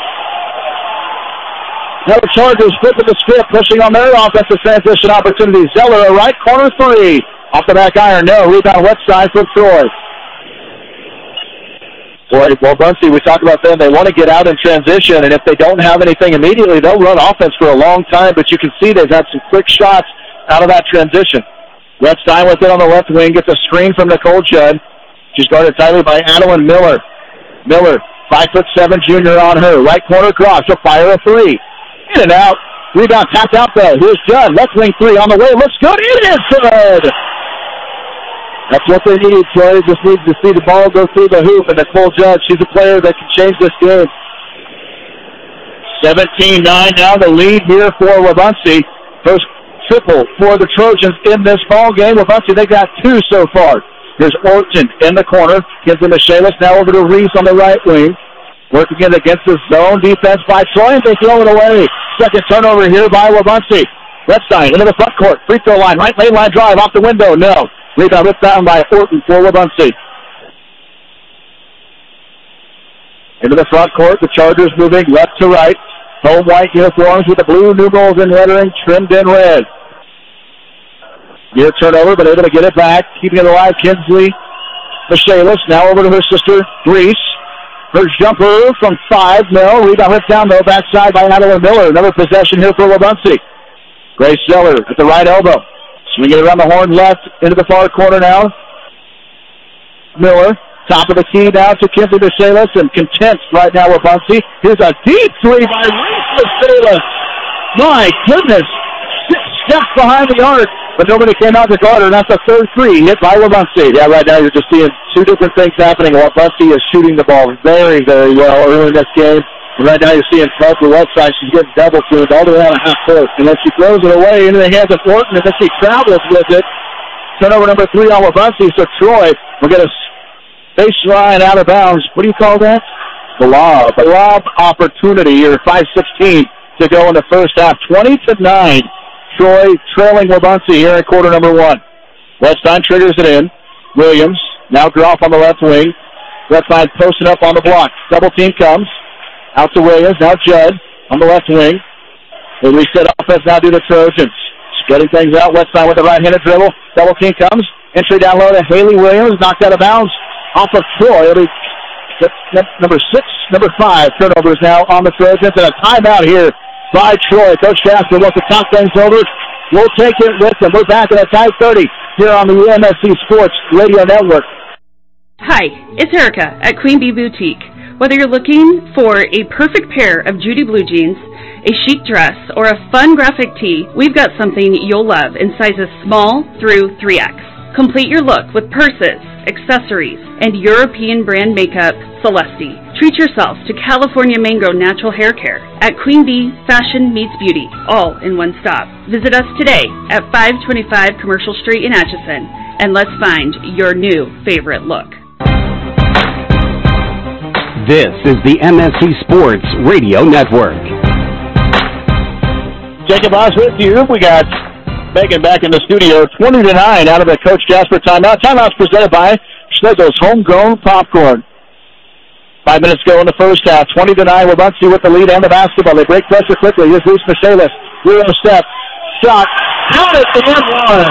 Now the Chargers flipping the script, pushing on their offensive transition opportunity. Zeller, a right corner three. Off the back iron, no. Rebound, Westside for Troy. Boy, well, Buncey, we talked about them. They want to get out in transition, and if they don't have anything immediately, they'll run offense for a long time. But you can see they've had some quick shots out of that transition. Westside with it on the left wing, gets a screen from Nicole Judd. She's guarded tightly by Adeline Miller. Miller, five foot seven junior on her. Right corner cross. She'll fire a three. In and out. Rebound tapped out though. Here's Judd. Left wing three on the way. Looks good. It is good. That's what they need, Troy. Just need to see the ball go through the hoop. And Nicole Judd, she's a player that can change this game. seventeen nine now the lead here for Wabaunsee. First triple for the Trojans in this ball game. Wabaunsee, they got two so far. Here's Orton in the corner. Gives it to Shalis. Now over to Reese on the right wing. Working it against the zone defense by Troy, and they throw it away. Second turnover here by Wabaunsee. Left side into the front court. Free throw line. Right lane line drive off the window. No. Rebound ripped down by Orton for Wabaunsee. Into the front court. The Chargers moving left to right. Home white uniforms with the blue numerals and lettering trimmed in red. Near turnover, but able to get it back. Keeping it alive, Kinsley Michaelis. Now over to her sister, Reese. Her jumper from five, no. Rebound ripped down, though. Backside by Adeline Miller. Another possession here for Wabaunsee. Grace Zeller at the right elbow. Swinging it around the horn left into the far corner now. Miller. Top of the key now to Kinsley Michaelis, and content right now with Wabaunsee. Here's a deep three by Reese Michaelis. My goodness. Six steps behind the arc, but nobody came out to guard her, and that's a third three hit by Wabaunsee. Yeah, right now you're just seeing two different things happening. Wabaunsee is shooting the ball very, very well early in this game. And right now you're seeing Parker Westside. She's getting double teamed all the way on a half court. And then she throws it away into the hands of Orton, and then she travels with it. Turnover number three on Wabaunsee. So Troy will get a baseline out of bounds. What do you call that? The lob. The lob opportunity here. five sixteen to go in the first half. twenty to nine. Troy trailing Wabaunsee here in quarter number one. Westside triggers it in. Williams now Groff on the left wing. Left side posted up on the block. Double team comes. Out to Williams. Now Judd on the left wing. They reset offense now to the Trojans. Spreading things out. Westside with the right-handed dribble. Double team comes. Entry down low to Haley Williams. Knocked out of bounds off of Troy. It'll be number six, number five turnovers now on the Trojans. And a timeout here by Troy. Coach Casper wants to talk things over. We'll take it with them. We're back at a tight thirty here on the M S C Sports Radio Network. Hi, it's Erica at Queen Bee Boutique. Whether you're looking for a perfect pair of Judy blue jeans, a chic dress, or a fun graphic tee, we've got something you'll love in sizes small through three X. Complete your look with purses, accessories, and European brand makeup, Celeste. Treat yourself to California Mango Natural Hair Care at Queen Bee Fashion Meets Beauty, all in one stop. Visit us today at five twenty-five Commercial Street in Atchison, and let's find your new favorite look. This is the M S C Sports Radio Network. Jacob Oz with you. We got Megan back in the studio. twenty to nine out of the Coach Jasper timeout. Timeout's presented by Schnegel's Homegrown Popcorn. Five minutes ago in the first half. twenty to nine. Wabaunsee with the lead and the basketball. They break pressure quickly. Here's Reese Michaelis. Euro step. Shot. Out at the end one.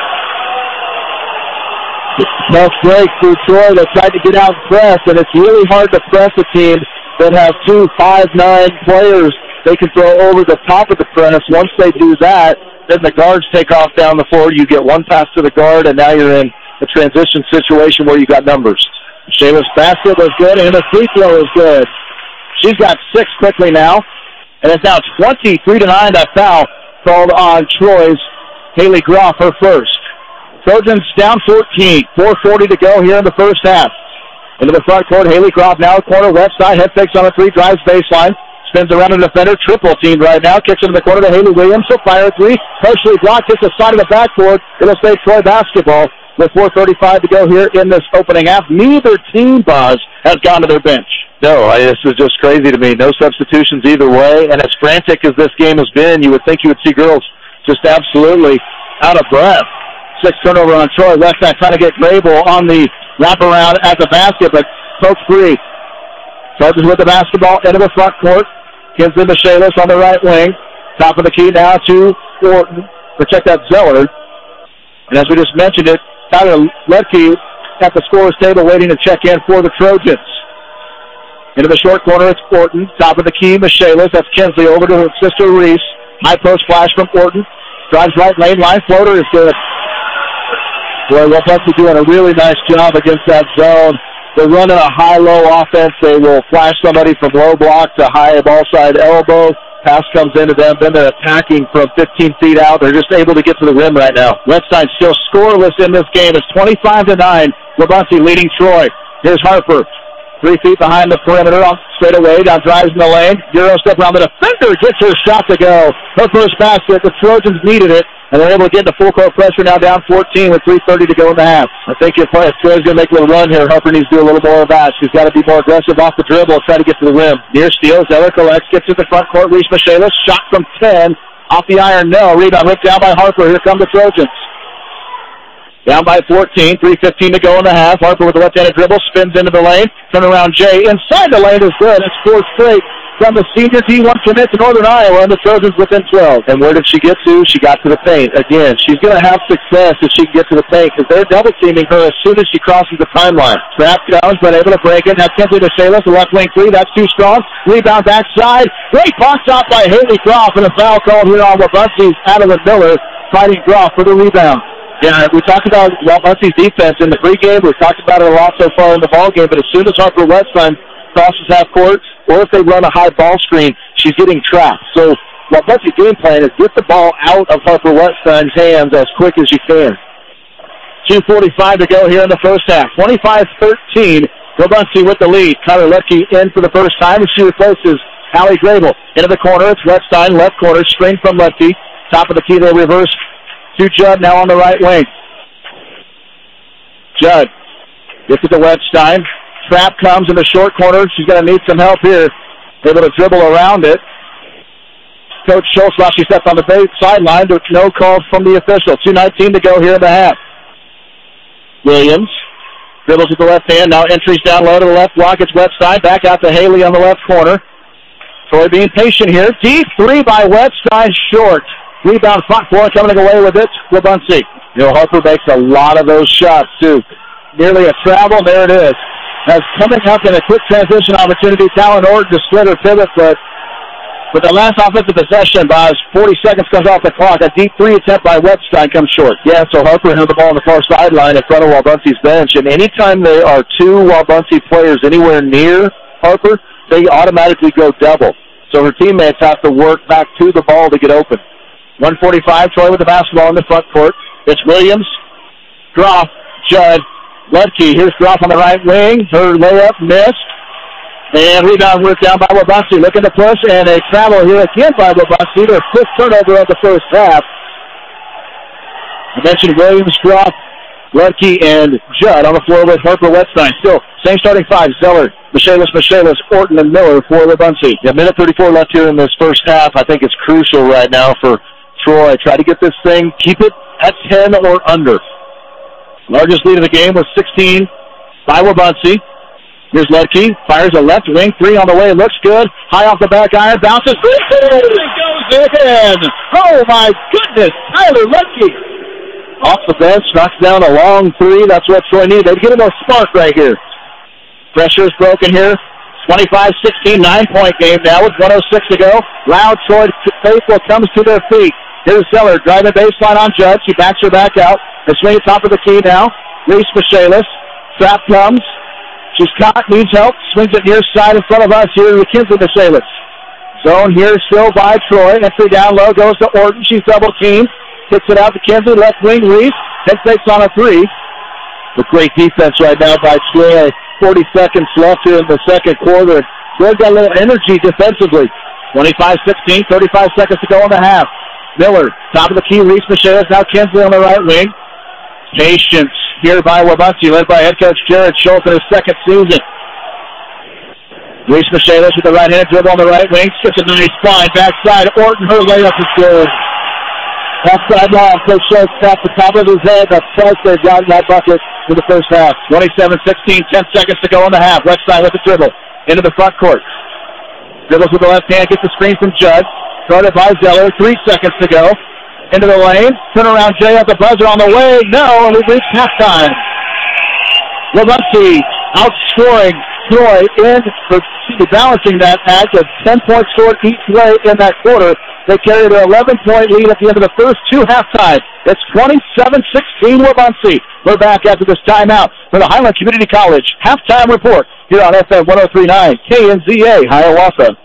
Tough break through Troy. They tried to get out and press, and it's really hard to press a team that has two five nine players they can throw over the top of the press. Once they do that, then the guards take off down the floor. You get one pass to the guard, and now you're in a transition situation where you got numbers. Shayla's basket was good, and the free throw is good. She's got six quickly now, and it's now twenty-three to nine. That foul called on Troy's Haley Groff, her first. Trojans down fourteen. four forty to go here in the first half. Into the front court, Haley Groff now corner left side. Head fakes on a three, drives baseline. Spins around a defender, triple team right now. Kicks into the corner to Haley Williams. She'll fire a three. Partially blocked, hits the side of the backboard. It'll stay Troy basketball with four thirty-five to go here in this opening half. Neither team, Buzz, has gone to their bench. No, I, this is just crazy to me. No substitutions either way. And as frantic as this game has been, you would think you would see girls just absolutely out of breath. Six turnover on Troy. Left side trying to get Grable on the wraparound at the basket, but poke free. Charges with the basketball into the front court. Kinsley Michaelis on the right wing. Top of the key now to Orton. Protect that Zeller. And as we just mentioned it, Tyler Ledke at the scorer's table waiting to check in for the Trojans. Into the short corner, it's Orton. Top of the key, Michaelis. That's Kinsley over to her sister Reese. High post flash from Orton. Drives right lane. Line floater is good. Boy, Wabaunsee doing a really nice job against that zone. They're running a high-low offense. They will flash somebody from low block to high ball side elbow. Pass comes into them. Then they're attacking from fifteen feet out. They're just able to get to the rim right now. Westside still scoreless in this game. It's twenty-five to nine. Wabaunsee leading Troy. Here's Harper. Three feet behind the perimeter, on straight away, down drives in the lane. Euro step around the defender, gets her shot to go. Her first basket, the Trojans needed it, and they're able to get into full court pressure now down fourteen with three thirty to go in the half. I think if, if Troy's going to make a little run here, Harper needs to do a little more of that. She's got to be more aggressive off the dribble, try to get to the rim. Near steal, Zeller collects, gets to the front court, Reese Michaelis, shot from ten, off the iron, no. Rebound ripped down by Harper. Here come the Trojans. Down by fourteen, three fifteen to go in the half. Harper with the left-handed dribble, spins into the lane. Turn around, Jay. Inside the lane is good. It's four straight from the senior D one commit to Northern Iowa, and the Trojans within twelve. And where did she get to? She got to the paint. Again, she's going to have success if she can get to the paint, because they're double-teaming her as soon as she crosses the timeline. Trap comes, but able to break it. Now Kenzie Michaelis, the left wing three. That's too strong. Rebound backside. Great box out by Haley Groff, and a foul called here on Wabunsie's Adeline Miller, fighting Groff for the rebound. Yeah, we talked about Wabaunsie's defense in the pregame. We've talked about it a lot so far in the ball game, but as soon as Harper Westside crosses half court, or if they run a high ball screen, she's getting trapped. So Wabunsie's game plan is get the ball out of Harper Westside's hands as quick as you can. two forty-five to go here in the first half. twenty-five thirteen, Wabaunsee with the lead. Kyler Lepke in for the first time, and she replaces Allie Grable. Into the corner, it's Westside, left corner, screen from Lepke. Top of the key, they reverse to Judd, now on the right wing. Judd gets it to Webstein. Trap comes in the short corner. She's going to need some help here. Able to dribble around it. Coach Schultz, while she stepped on the sideline, with no call from the official. two nineteen to go here in the half. Williams dribbles with the left hand. Now entries down low to the left block. It's Webstein. Back out to Haley on the left corner. Troy being patient here. Deep three by Webstein, short. Rebound front court, coming away with it, Wabunsee. You know, Harper makes a lot of those shots, too. Nearly a travel, there it is. As coming up in a quick transition opportunity, Talon Orton to split her pivot, but with the last offensive possession, by forty seconds comes off the clock. A deep three attempt by Webstein comes short. Yeah, so Harper held the ball on the far sideline in front of Wabunsee's bench, and anytime there are two Wabunsee players anywhere near Harper, they automatically go double. So her teammates have to work back to the ball to get open. one forty-five, Troy with the basketball in the front court. It's Williams, Groff, Judd, Lepke. Here's Groff on the right wing. Her layup missed. And rebound worked down by Wabunsee. Looking to push, and a travel here again by Wabunsee. Their fifth turnover of the first half. I mentioned Williams, Groff, Lepke, and Judd on the floor with Harper Westside. Still, same starting five. Zeller, Michaelis, Michaelis, Orton, and Miller for Wabunsee. Yeah, minute thirty-four left here in this first half. I think it's crucial right now for Troy. Try to get this thing, keep it at ten or under. Largest lead of the game was sixteen by Wabunsee. Here's Lepke, fires a left wing, three on the way, looks good. High off the back iron, bounces, it goes in! Oh my goodness, Tyler Lepke! Off the bench, knocks down a long three, that's what Troy needed. They'd get a little spark right here. Pressure's broken here. twenty-five sixteen, nine-point game now with one oh six to go. Loud Troy faithful comes to their feet. Here's Zeller, driving baseline on Judd. She backs her back out. They swing top of the key now. Reese Michaelis. Trap comes. She's caught, needs help. Swings it near side in front of us here to Kenzie Michaelis. Zone here still by Troy. Entry down low goes to Orton. She's double teamed. Kicks it out to Kenzie. Left wing Reese. Head fakes on a three. With great defense right now by Troy. forty seconds left here in the second quarter. Troy got a little energy defensively. twenty-five sixteen, thirty-five seconds to go in the half. Miller, top of the key, Reese Michaelis, now Kinsley on the right wing. Patience here by Wabunsee, led by head coach Jared Schultz in his second season. Reese Michaelis with the right-handed dribble on the right wing. Skips a nice find, backside. Orton, her layup is good. Outside line, Coach Schultz tapped the top of his head. That's twice they've gotten that bucket in the first half. twenty-seven sixteen, ten seconds to go in the half. Westside with the dribble. Into the front court. Dribbles with the left hand, gets the screen from Judd. Guarded by Zeller, three seconds to go. Into the lane. Turnaround Jay at the buzzer on the way. No, and we've reached halftime. Wabunsee outscoring Troy in the, the balancing that act of ten points scored each way in that quarter. They carry their eleven-point lead at the end of the first two halftime. It's twenty-seven sixteen Waubonsee. We're back after this timeout for the Highland Community College halftime report here on F M one oh three point nine K N Z A, Hiawatha.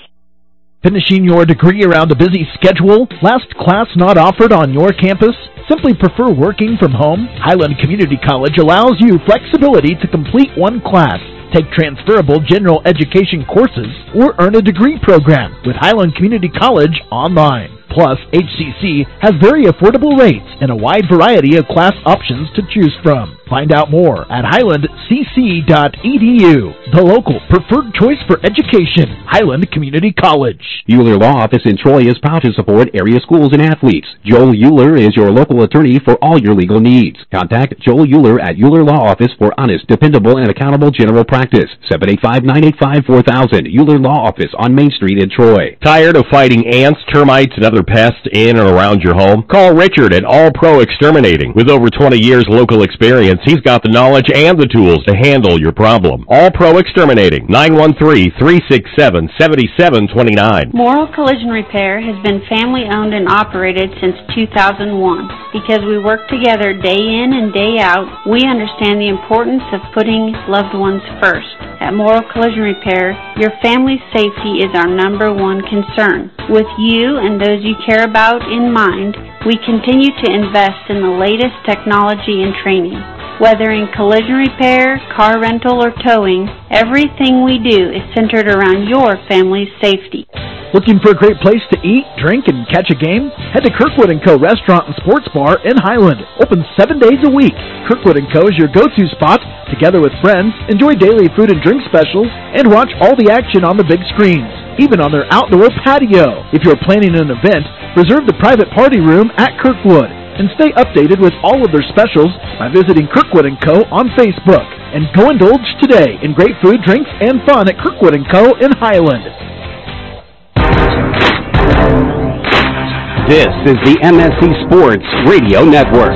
Finishing your degree around a busy schedule? Last class not offered on your campus? Simply prefer working from home? Highland Community College allows you flexibility to complete one class, take transferable general education courses, or earn a degree program with Highland Community College online. Plus, H C C has very affordable rates and a wide variety of class options to choose from. Find out more at highland c c dot e d u. The local preferred choice for education, Highland Community College. Euler Law Office in Troy is proud to support area schools and athletes. Joel Euler is your local attorney for all your legal needs. Contact Joel Euler at Euler Law Office for honest, dependable, and accountable general practice. seven eight five, nine eight five, four thousand. Euler Law Office on Main Street in Troy. Tired of fighting ants, termites, and other pests in and around your home? Call Richard at All Pro Exterminating. With over twenty years local experience, he's got the knowledge and the tools to handle your problem. All Pro Exterminating, nine one three, three six seven, seven seven two nine. Morrow Collision Repair has been family owned and operated since two thousand one. Because we work together day in and day out, we understand the importance of putting loved ones first. At Morrow Collision Repair, your family's safety is our number one concern. With you and those you care about in mind, we continue to invest in the latest technology and training. Whether in collision repair, car rental, or towing, everything we do is centered around your family's safety. Looking for a great place to eat, drink, and catch a game? Head to Kirkwood and Co. Restaurant and Sports Bar in Highland. Open seven days a week. Kirkwood and Co. is your go-to spot. Together with friends, enjoy daily food and drink specials, and watch all the action on the big screens, even on their outdoor patio. If you're planning an event, reserve the private party room at Kirkwood. And stay updated with all of their specials by visiting Kirkwood and Co. on Facebook. And go indulge today in great food, drinks, and fun at Kirkwood and Co. in Highland. This is the M S C Sports Radio Network.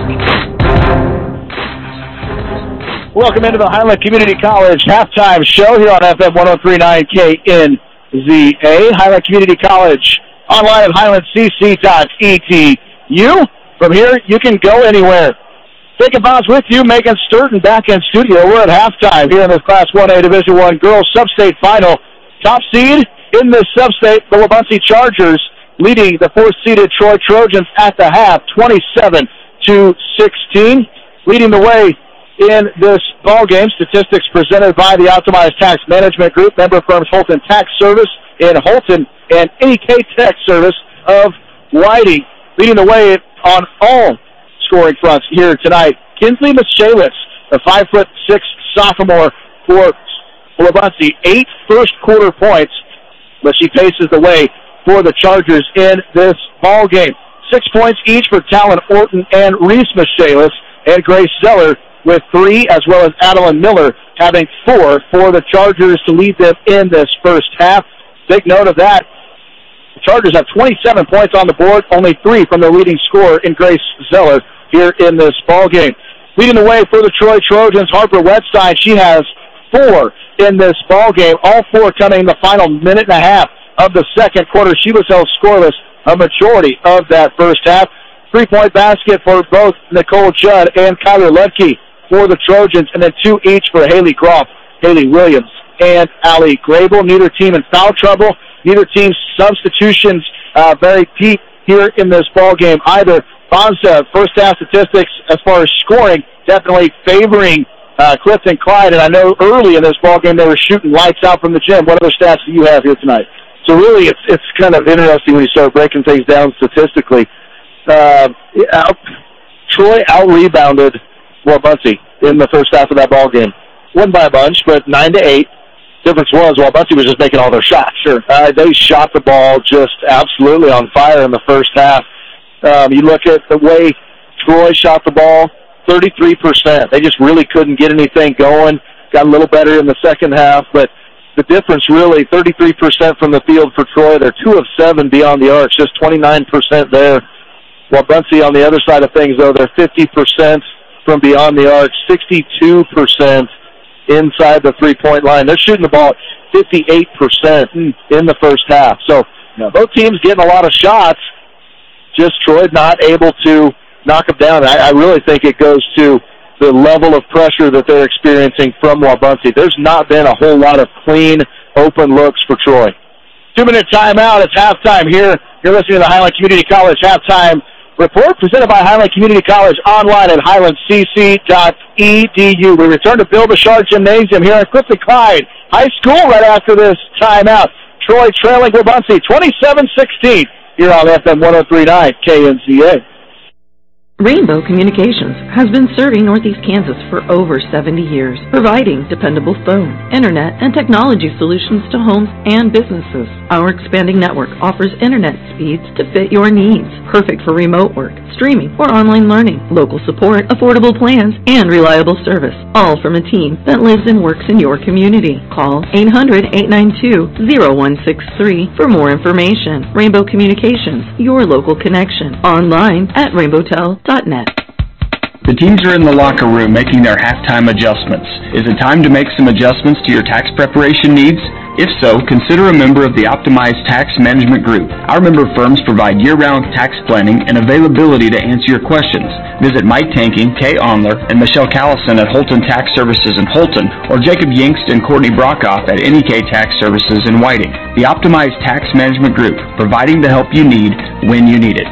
Welcome into the Highland Community College halftime show here on F M one oh three point nine K N Z A. Highland Community College, online at highland c c dot e d u. From here, you can go anywhere. Taking bounce with you, Megan Sturton back in studio. We're at halftime here in this Class one A Division one Girls Sub-State Final. Top seed in this sub-state, the Waubonsee Chargers, leading the fourth-seeded Troy Trojans at the half, twenty-seven to sixteen. Leading the way in this ball game, statistics presented by the Optimized Tax Management Group, member firms Holton Tax Service in Holton and A K Tax Service of Whiting. Leading the way on all scoring fronts here tonight, Kinsley Michaelis, a five foot six sophomore for Waubonsee, eight first quarter points, but she paces the way for the Chargers in this ball game. Six points each for Talon Orton and Reese Michaelis, and Grace Zeller with three, as well as Adeline Miller having four for the Chargers to lead them in this first half. Take note of that. The Chargers have twenty-seven points on the board, only three from their leading scorer in Grace Zeller here in this ball game. Leading the way for the Troy Trojans, Harper Westside. She has four in this ball game, all four coming in the final minute and a half of the second quarter. She was held scoreless a majority of that first half. Three-point basket for both Nicole Judd and Kyler Ledke for the Trojans, and then two each for Haley Groff, Haley Williams, and Allie Grable. Neither team in foul trouble. Neither team's substitutions uh, very deep here in this ball game either. Bonza, first half statistics as far as scoring, definitely favoring uh, Clifton Clyde. And I know early in this ball game they were shooting lights out from the gym. What other stats do you have here tonight? So really, it's it's kind of interesting when you start breaking things down statistically. Uh, out, Troy out-rebounded Waubonsee in the first half of that ball game. Won by a bunch, but nine to eight. Difference was Waubonsee was just making all their shots. Sure, uh, they shot the ball just absolutely on fire in the first half. Um, you look at the way Troy shot the ball, thirty-three percent. They just really couldn't get anything going. Got a little better in the second half, but the difference really, thirty-three percent from the field for Troy. They're two of seven beyond the arc, just twenty-nine percent there. Waubonsee on the other side of things, though, they're fifty percent from beyond the arc, sixty-two percent inside the three-point line. They're shooting the ball fifty-eight percent in the first half. So, you know, both teams getting a lot of shots, just Troy not able to knock them down. I, I really think it goes to the level of pressure that they're experiencing from Wabaunsee. There's not been a whole lot of clean, open looks for Troy. Two-minute timeout. It's halftime here. You're listening to the Highland Community College Halftime Report, presented by Highland Community College, online at highland c c dot e d u. We return to Bill Bouchard Gymnasium here at Clifton Clyde High School right after this timeout. Troy trailing Wabaunsee twenty-seven sixteen here on F M one oh three point nine K N Z A. Rainbow Communications has been serving Northeast Kansas for over seventy years, providing dependable phone, internet, and technology solutions to homes and businesses. Our expanding network offers internet speeds to fit your needs, perfect for remote work, streaming, or online learning, local support, affordable plans, and reliable service, all from a team that lives and works in your community. Call eight hundred, eight nine two, zero one six three for more information. Rainbow Communications, your local connection. Online at rainbowtel dot net. The teams are in the locker room making their halftime adjustments. Is it time to make some adjustments to your tax preparation needs? If so, consider a member of the Optimized Tax Management Group. Our member firms provide year-round tax planning and availability to answer your questions. Visit Mike Tanking, Kay Onler, and Michelle Callison at Holton Tax Services in Holton, or Jacob Yingst and Courtney Brockoff at N E K Tax Services in Whiting. The Optimized Tax Management Group, providing the help you need when you need it.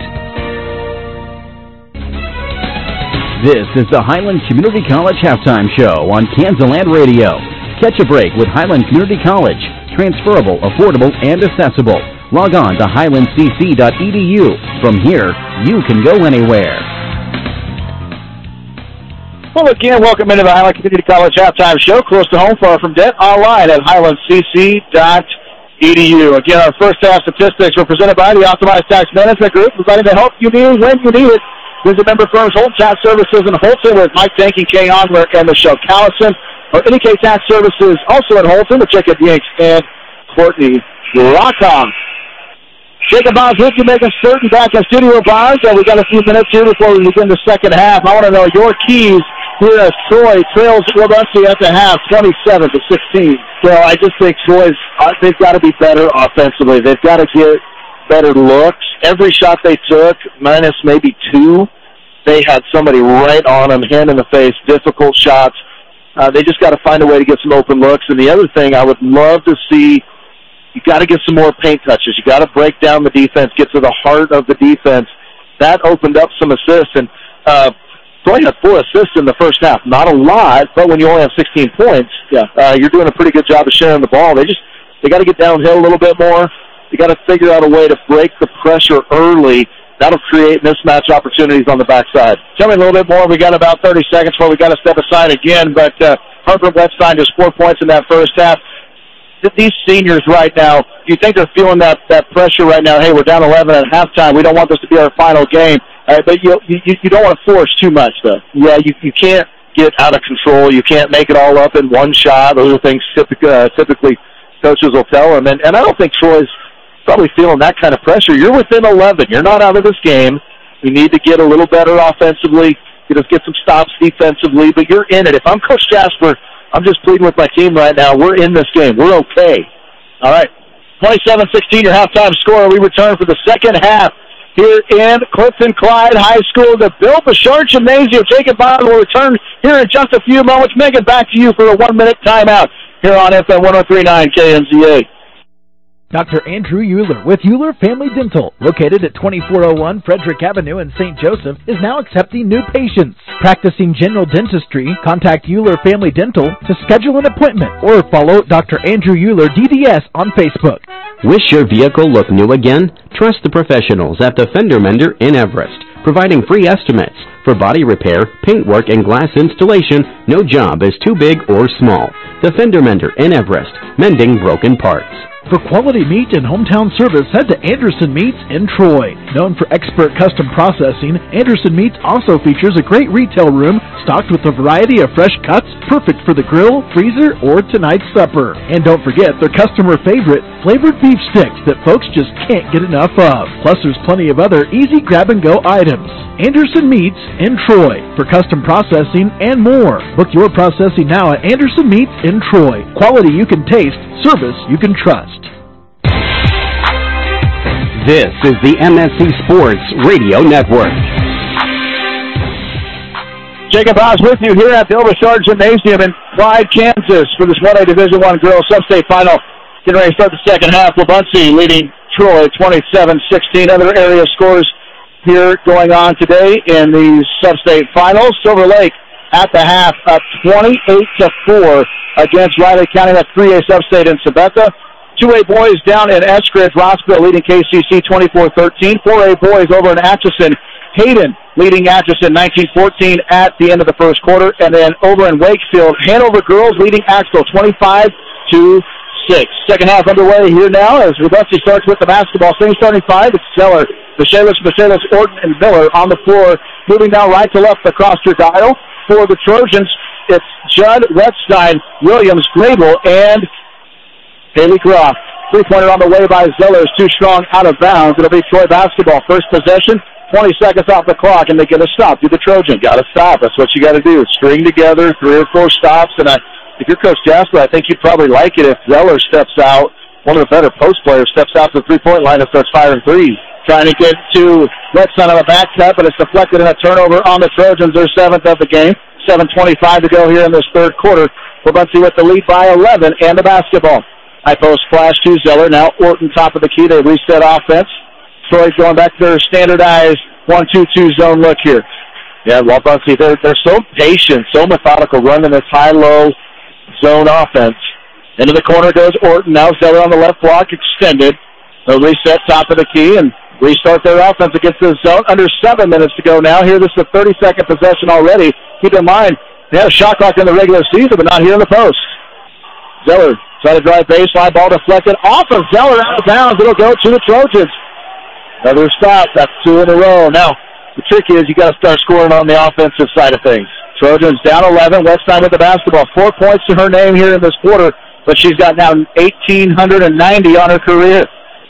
This is the Highland Community College Halftime Show on Kansaland Radio. Catch a break with Highland Community College. Transferable, affordable, and accessible. Log on to highland c c dot e d u. From here, you can go anywhere. Well, again, welcome into the Highland Community College Halftime Show. Close to home, far from debt. Online at highland c c dot e d u. Again, our first half statistics were presented by the Optimized Tax Management Group, providing the help you need when you need it. Visit member firms Holton Tax Services in Holton with Mike Tanky, Kay Onler, and Michelle Callison. Or N E K Tax Services also in Holton with Jacob Yanks and Courtney Brockoff. Jacob Bonds with you, making certain back in studio, Bonds. Uh, we got a few minutes here before we begin the second half. I want to know your keys here as Troy trails Wabaunsee at the half, twenty-seven to sixteen. Well, I just think Troy's, uh, they've got to be better offensively. They've got to get better looks. Every shot they took, minus maybe two, they had somebody right on them, hand in the face, difficult shots. Uh, they just got to find a way to get some open looks. And the other thing I would love to see, you got to get some more paint touches. You got to break down the defense, get to the heart of the defense. That opened up some assists. And uh, Troy had four assists in the first half. Not a lot, but when you only have sixteen points, yeah, uh, you're doing a pretty good job of sharing the ball. They just they got to get downhill a little bit more. You got to figure out a way to break the pressure early. That'll create mismatch opportunities on the backside. Tell me a little bit more. We got about thirty seconds before we got to step aside again, but uh, Harper Wetstein just four points in that first half. These seniors right now, do you think they're feeling that, that pressure right now? Hey, we're down eleven at halftime. We don't want this to be our final game. Uh, but you, you you don't want to force too much, though. Yeah, you you can't get out of control. You can't make it all up in one shot. Those are things typically, uh, typically coaches will tell them. And, and I don't think Troy's probably feeling that kind of pressure. You're within eleven. You're not out of this game. We need to get a little better offensively, you know, get some stops defensively, but you're in it. If I'm Coach Jasper, I'm just pleading with my team right now. We're in this game. We're okay. All right. twenty-seven sixteen, your halftime score. We return for the second half here in Clifton Clyde High School. The Bill Bouchard Gymnasium. Jacob Bond will return here in just a few moments. Megan, back to you for a one-minute timeout here on F M one oh three point nine K N Z A. Doctor Andrew Euler with Euler Family Dental, located at twenty-four oh one Frederick Avenue in Saint Joseph, is now accepting new patients. Practicing general dentistry, contact Euler Family Dental to schedule an appointment or follow Doctor Andrew Euler D D S on Facebook. Wish your vehicle looked new again? Trust the professionals at the Fender Mender in Everest, providing free estimates. For body repair, paintwork, and glass installation, no job is too big or small. The Fender Mender in Everest, mending broken parts. For quality meat and hometown service, head to Anderson Meats in Troy. Known for expert custom processing, Anderson Meats also features a great retail room stocked with a variety of fresh cuts, perfect for the grill, freezer, or tonight's supper. And don't forget their customer favorite, flavored beef sticks that folks just can't get enough of. Plus, there's plenty of other easy grab-and-go items. Anderson Meats in Troy for custom processing and more. Book your processing now at Anderson Meats in Troy. Quality you can taste, service you can trust. This is the M S C Sports Radio Network. Jacob Haas with you here at the Overshard Gymnasium in Clyde, Kansas for this one A Division I Girls Sub-State Final. Getting ready to start the second half. Wabaunsee leading Troy twenty-seven sixteen. Other area scores here going on today in the Sub-State Finals. Silver Lake at the half up twenty-eight to four against Riley County. That's three A Sub-State in Sabetha. two A boys down in Eskridge. Rossville leading K C C twenty-four thirteen. four A boys over in Atchison. Hayden leading Atchison nineteen fourteen at the end of the first quarter. And then over in Wakefield, Hanover girls leading Axtell twenty-five to six. Second half underway here now as Wabaunsee starts with the basketball. Same starting five. It's Zeller, Michaelis, Michaelis, Orton, and Miller on the floor. Moving now right to left across your dial. For the Trojans, it's Judd, Wetstein, Williams, Grable, and Haley Groff. Three-pointer on the way by Zeller is too strong out of bounds. It'll be Troy basketball. First possession, twenty seconds off the clock, and they get a stop. Do the Trojan. Got to stop. That's what you got to do. String together, three or four stops. And I, if you're Coach Jasper, I think you'd probably like it if Zeller steps out, one of the better post players, steps out to the three-point line and starts firing threes. Trying to get to Wetstein on the back cut, but it's deflected in a turnover on the Trojans. Their seventh of the game. seven twenty-five to go here in this third quarter. Wabaunsee with the lead by eleven and the basketball. High post flash to Zeller. Now Orton top of the key. They reset offense. Troy's going back to their standardized one two two zone look here. Yeah, Wabaunsee, they're, they're so patient, so methodical, running this high-low zone offense. Into the corner goes Orton. Now Zeller on the left block, extended. They'll reset top of the key and restart their offense against the zone. Under seven minutes to go now. Here, this is the thirty-second possession already. Keep in mind, they had a shot clock in the regular season, but not here in the post. Zeller try to drive baseline, ball deflected off of Zeller, out of bounds. It'll go to the Trojans. Another stop. That's two in a row. Now, the trick is you got to start scoring on the offensive side of things. Trojans down eleven. Westside with the basketball. Four points to her name here in this quarter, but she's got now eighteen ninety on her career.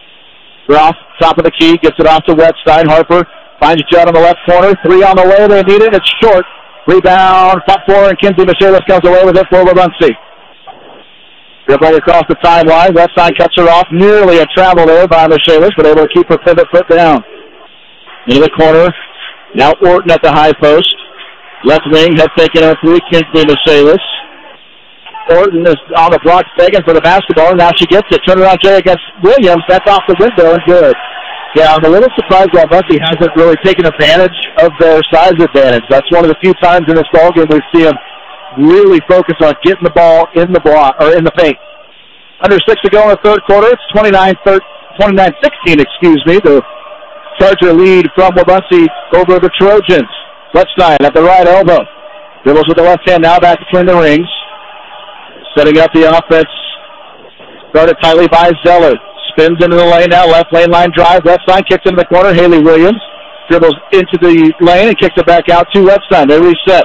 Groff, top of the key, gets it off to Wetstein. Harper finds Judd on the left corner. Three on the way. They need it. It's short. Rebound. Top four, and Kinsey Michaelis comes away with it for Wabaunsee. Dribbling across the timeline. Westside cuts her off. Nearly a travel there by Michaelis, but able to keep her pivot foot down. Into the corner. Now Orton at the high post. Left wing, head faking on three. Kinsey Michaelis. Orton is on the block begging for the basketball. Now she gets it. Turnaround Jay against Williams. That's off the window and good. Yeah, I'm a little surprised Wabaunsee hasn't really taken advantage of their size advantage. That's one of the few times in this ballgame we see them really focus on getting the ball in the block or in the paint. Under six to go in the third quarter. It's twenty-nine sixteen, excuse me. The Charger lead from Wabaunsee over the Trojans. Wetstein at the right elbow. Dribbles with the left hand now back between the rings. Setting up the offense. Started tightly by Zeller. Spins into the lane now. Left lane line drive. Wetstein kicks into the corner. Haley Williams dribbles into the lane and kicks it back out to Wetstein. They reset.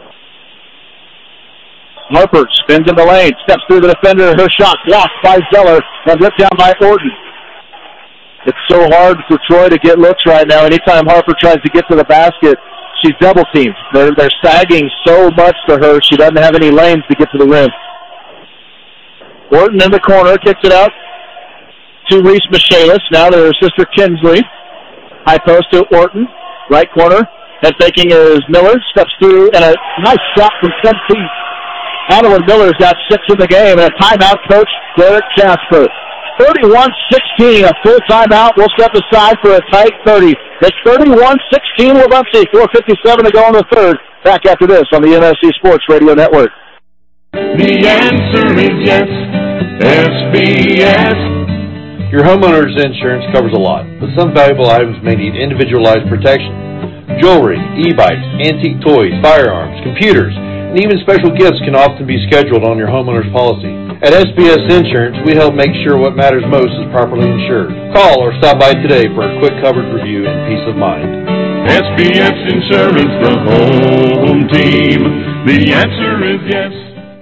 Harper spins in the lane. Steps through the defender. Her shot blocked by Zeller and ripped down by Orton. It's so hard for Troy to get looks right now. Anytime Harper tries to get to the basket, she's double teamed. They're, they're sagging so much to her, she doesn't have any lanes to get to the rim. Orton in the corner, kicks it out to Reese Michaelis. Now to her sister Kinsley. High post to Orton. Right corner. Head faking is Miller. Steps through, and a nice shot from ten feet. Adeline Miller's got six in the game, and a timeout, Coach Derek Jasper. thirty-one sixteen, a full timeout. We'll step aside for a tight thirty. It's thirty-one sixteen Wabaunsee. four fifty-seven to go in the third. Back after this on the M S C Sports Radio Network. The answer is yes, S B S. Your homeowner's insurance covers a lot, but some valuable items may need individualized protection. Jewelry, e-bikes, antique toys, firearms, computers, and even special gifts can often be scheduled on your homeowner's policy. At S B S Insurance, we help make sure what matters most is properly insured. Call or stop by today for a quick coverage review and peace of mind. S B S Insurance, the home team. The answer is yes.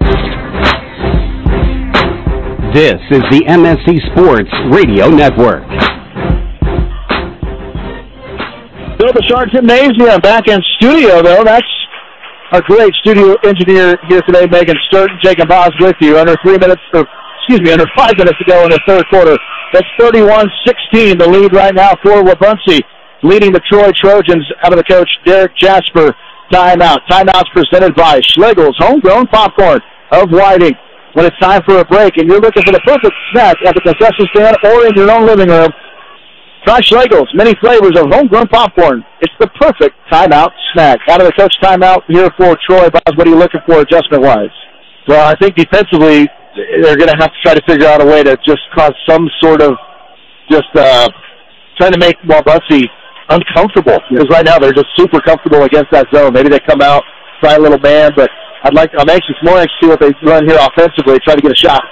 This is the M S C Sports Radio Network. Bill Bouchard Gymnasium back in studio, though. That's our great studio engineer here today, Megan Sturton. Jacob Boz with you. Under three minutes, or excuse me, under five minutes to go in the third quarter. That's thirty-one sixteen, the lead right now for Wabaunsee, leading the Troy Trojans out of the coach Derek Jasper. Timeout. Timeout's presented by Schlegel's Homegrown Popcorn of Whiting. When it's time for a break and you're looking for the perfect snack at the concession stand or in your own living room, try Schlegel's many flavors of homegrown popcorn. It's the perfect timeout snack. Out of the coach timeout here for Troy. Boz, what are you looking for adjustment-wise? Well, I think defensively they're going to have to try to figure out a way to just cause some sort of just uh, trying to make Wabaunsee uncomfortable. Because right now they're just super comfortable against that zone. Maybe they come out, try a little man, but I'd like, I'm anxious, more anxious to see what they run here offensively, try to get a shot.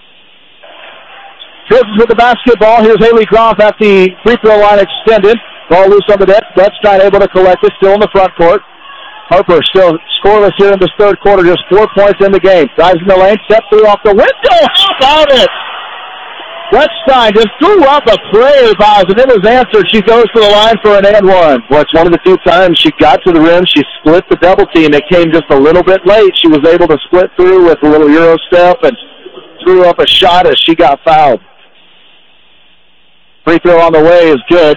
Trojans with the basketball. Here's Haley Groff at the free throw line extended. Ball loose on the deck. Brettstein able to collect it, still in the front court. Harper still scoreless here in this third quarter, just four points in the game. Drives in the lane, step through off the window. How about it? Brettstein just threw up a prayer, Boz, and it was answered. She goes to the line for an and one. Well, it's one of the two times she got to the rim. She split the double team. It came just a little bit late. She was able to split through with a little Euro step and threw up a shot as she got fouled. Free throw on the way is good.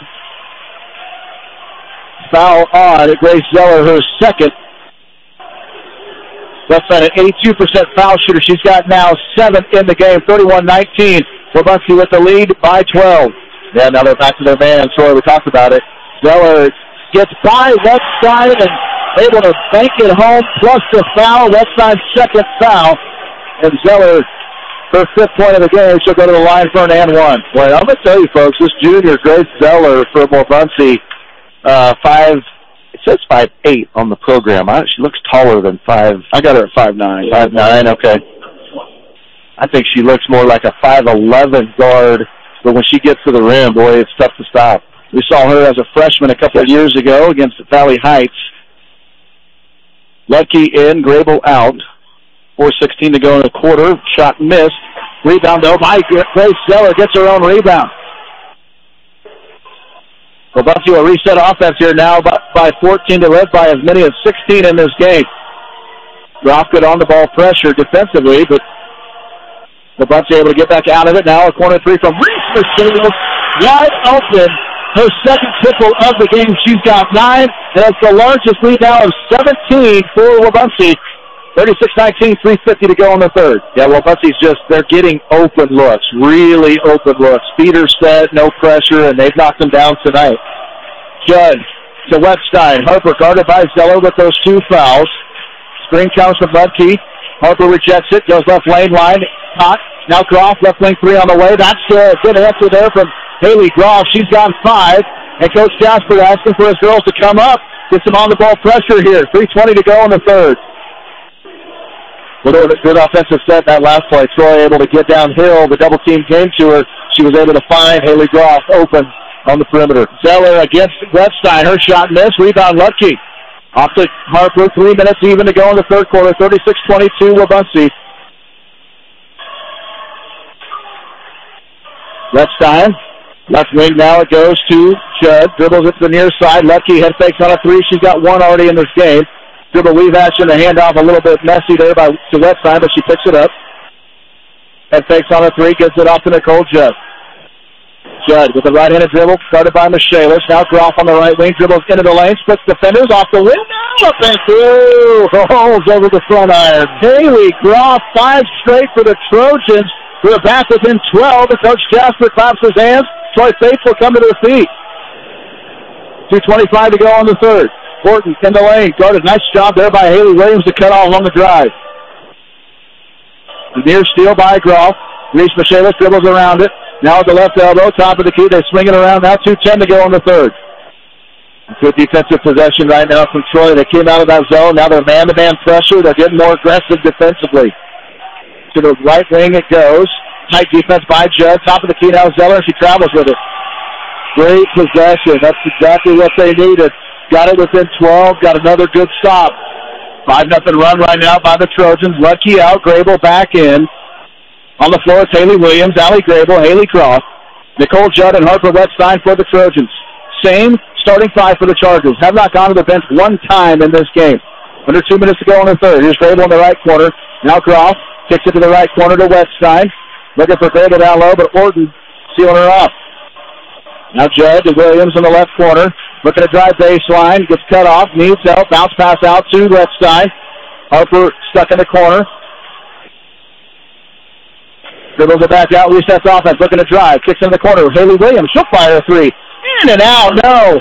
Foul on Grace Zeller, her second. Brettstein an eighty-two percent foul shooter. She's got now seven in the game, thirty-one nineteen. Wabaunsee with the lead by twelve. Yeah, now they're back to their man, Troy. We talked about it. Zeller gets by Brettstein and able to bank it home, plus the foul. Brettstein's second foul. And Zeller, her fifth point of the game, she'll go to the line for an and one. Well, I'm going to tell you, folks, this junior, Grace Zeller, for Wabaunsee, uh, five, it says five eight on the program. I, she looks taller than five. I got her at five nine. five nine, okay. I think she looks more like a five eleven guard, but when she gets to the rim, boy, it's tough to stop. We saw her as a freshman a couple of years ago against Valley Heights. Lucky in, Grable out. four sixteen to go in the quarter. Shot missed. Rebound, though, by Grace Zeller. Gets her own rebound. Wabaunsee will reset offense here now by fourteen to led by as many as sixteen in this game. Groff good on the ball pressure defensively, but Wabaunsee able to get back out of it. Now a corner three from Reese Michaelis, wide open. Her second triple of the game. She's got nine, and that's the largest lead now of seventeen for Wabaunsee. thirty-six nineteen, three fifty to go in the third. Yeah, Wabaunsee just, they're getting open looks, really open looks. Feet are set, no pressure, and they've knocked them down tonight. Judd to Webstein. Harper guarded by Zeller with those two fouls. Screen comes from Ludke. Harper rejects it, goes left lane line. Hot. Now Groff, left wing three on the way. That's a good answer there from Haley Groff. She's got five. And Coach Jasper asking for his girls to come up. Get some on-the-ball pressure here. three twenty to go in the third. Good, good offensive set that last play. Troy able to get downhill. The double team came to her. She was able to find Haley Groff open on the perimeter. Zeller against Brettstein. Her shot missed. Rebound Lutke. Off to Harper. Three minutes even to go in the third quarter. thirty-six twenty-two Wabaunsee. Brettstein. Left wing now it goes to Judd. Dribbles it to the near side. Lutke head fakes on a three. She's got one already in this game. Dribble weave action, the handoff a little bit messy there by to Westside, but she picks it up. Head fakes on a three, gets it off to Nicole Judd. Judd with the right-handed dribble, started by Michaelis. Now Groff on the right wing, dribbles into the lane, splits defenders off the window, up and through. Holds over the front iron. Haley Groff, five straight for the Trojans. We're back within twelve. The Coach Jasper claps his hands. Troy Faithful come to their feet. two twenty-five to go on the third. Horton in the lane. Guarded. Nice job there by Haley Williams to cut off on the drive. The near steal by Groff. Reese Michaelis dribbles around it. Now at the left elbow, top of the key. They swing it around. Now two ten to go on the third. Good defensive possession right now from Troy. They came out of that zone. Now they're man-to-man pressure. They're getting more aggressive defensively. To the right wing it goes. Tight defense by Judd. Top of the key now, Zeller, and she travels with it. Great possession. That's exactly what they needed. Got it within twelve. Got another good stop. five nothing run right now by the Trojans. Lucky out. Grable back in. On the floor, it's Haley Williams, Allie Grable, Haley Croft, Nicole Judd, and Harper Wetstein for the Trojans. Same starting five for the Chargers. Have not gone to the bench one time in this game. Under two minutes to go in the third. Here's Grable in the right corner. Now Croft kicks it to the right corner to Wetstein. Looking for Grable down low, but Orton sealing her off. Now Judd to Williams in the left corner. Looking to drive baseline. Gets cut off. Needs help. Bounce pass out to Wetstein. Harper stuck in the corner. Dribbles it back out. Resets offense. Looking to drive. Kicks in the corner. Haley Williams. She'll fire a three. In and out. No.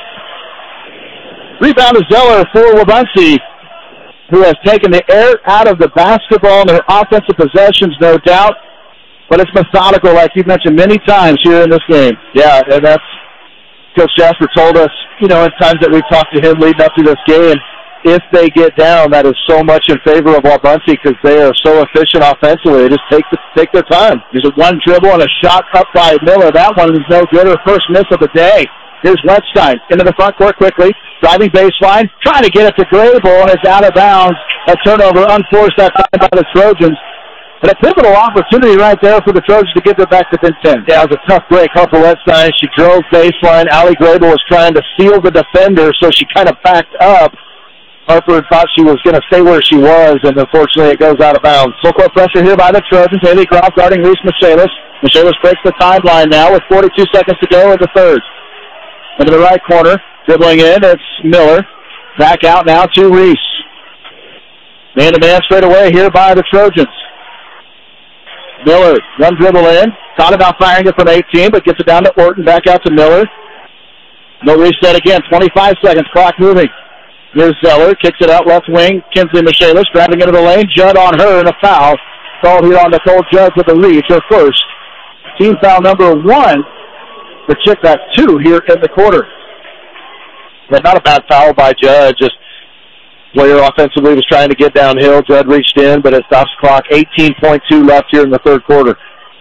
Rebound to Zeller for Wabaunsee, who has taken the air out of the basketball in their offensive possessions, no doubt. But it's methodical, like you've mentioned many times here in this game. Yeah, and that's Coach Jasper told us, you know, in times that we've talked to him leading up to this game, if they get down, that is so much in favor of Wabaunsee because they are so efficient offensively. They just take the, take their time. There's a one dribble and a shot up by Miller. That one is no good. Her first miss of the day. Here's Wetstein into the front court quickly. Driving baseline. Trying to get it to Grable, and it's out of bounds. A turnover unforced that time by the Trojans. But a pivotal opportunity right there for the Trojans to get it back to within ten. Yeah, it was a tough break. Harper Wetstein, she drove baseline. Allie Grable was trying to seal the defender, so she kind of backed up. Harper thought she was going to stay where she was, and unfortunately it goes out of bounds. Full court pressure here by the Trojans. Haley Croft guarding Reese Michaelis. Michaelis breaks the timeline now with forty-two seconds to go in the third. Into the right corner. Dribbling in, it's Miller. Back out now to Reese. Man-to-man straight away here by the Trojans. Miller, one dribble in. Thought about firing it from eighteen, but gets it down to Orton. Back out to Miller. No reset again. twenty-five seconds. Clock moving. Here's Zeller. Kicks it out left wing. Kinsley Michaelis driving into the lane. Judd on her and a foul. Called here on Nicole Judd with the reach. Her first. Team foul number one. The Chick got two here in the quarter. Yeah, not a bad foul by Judd. Just player offensively was trying to get downhill. Judd reached in, but it stops the clock. eighteen point two left here in the third quarter.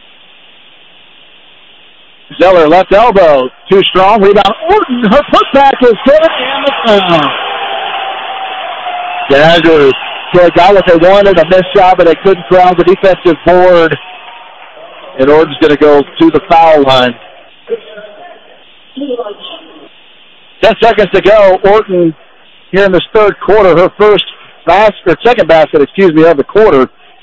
Zeller left elbow. Too strong. Rebound. Orton. Her putback is good. And the foul. Daggers. They got what they wanted. A missed shot, but they couldn't crown the defensive board. And Orton's going to go to the foul line. Ten seconds to go. Orton here in this third quarter, her first basket, or second basket, excuse me, of the quarter.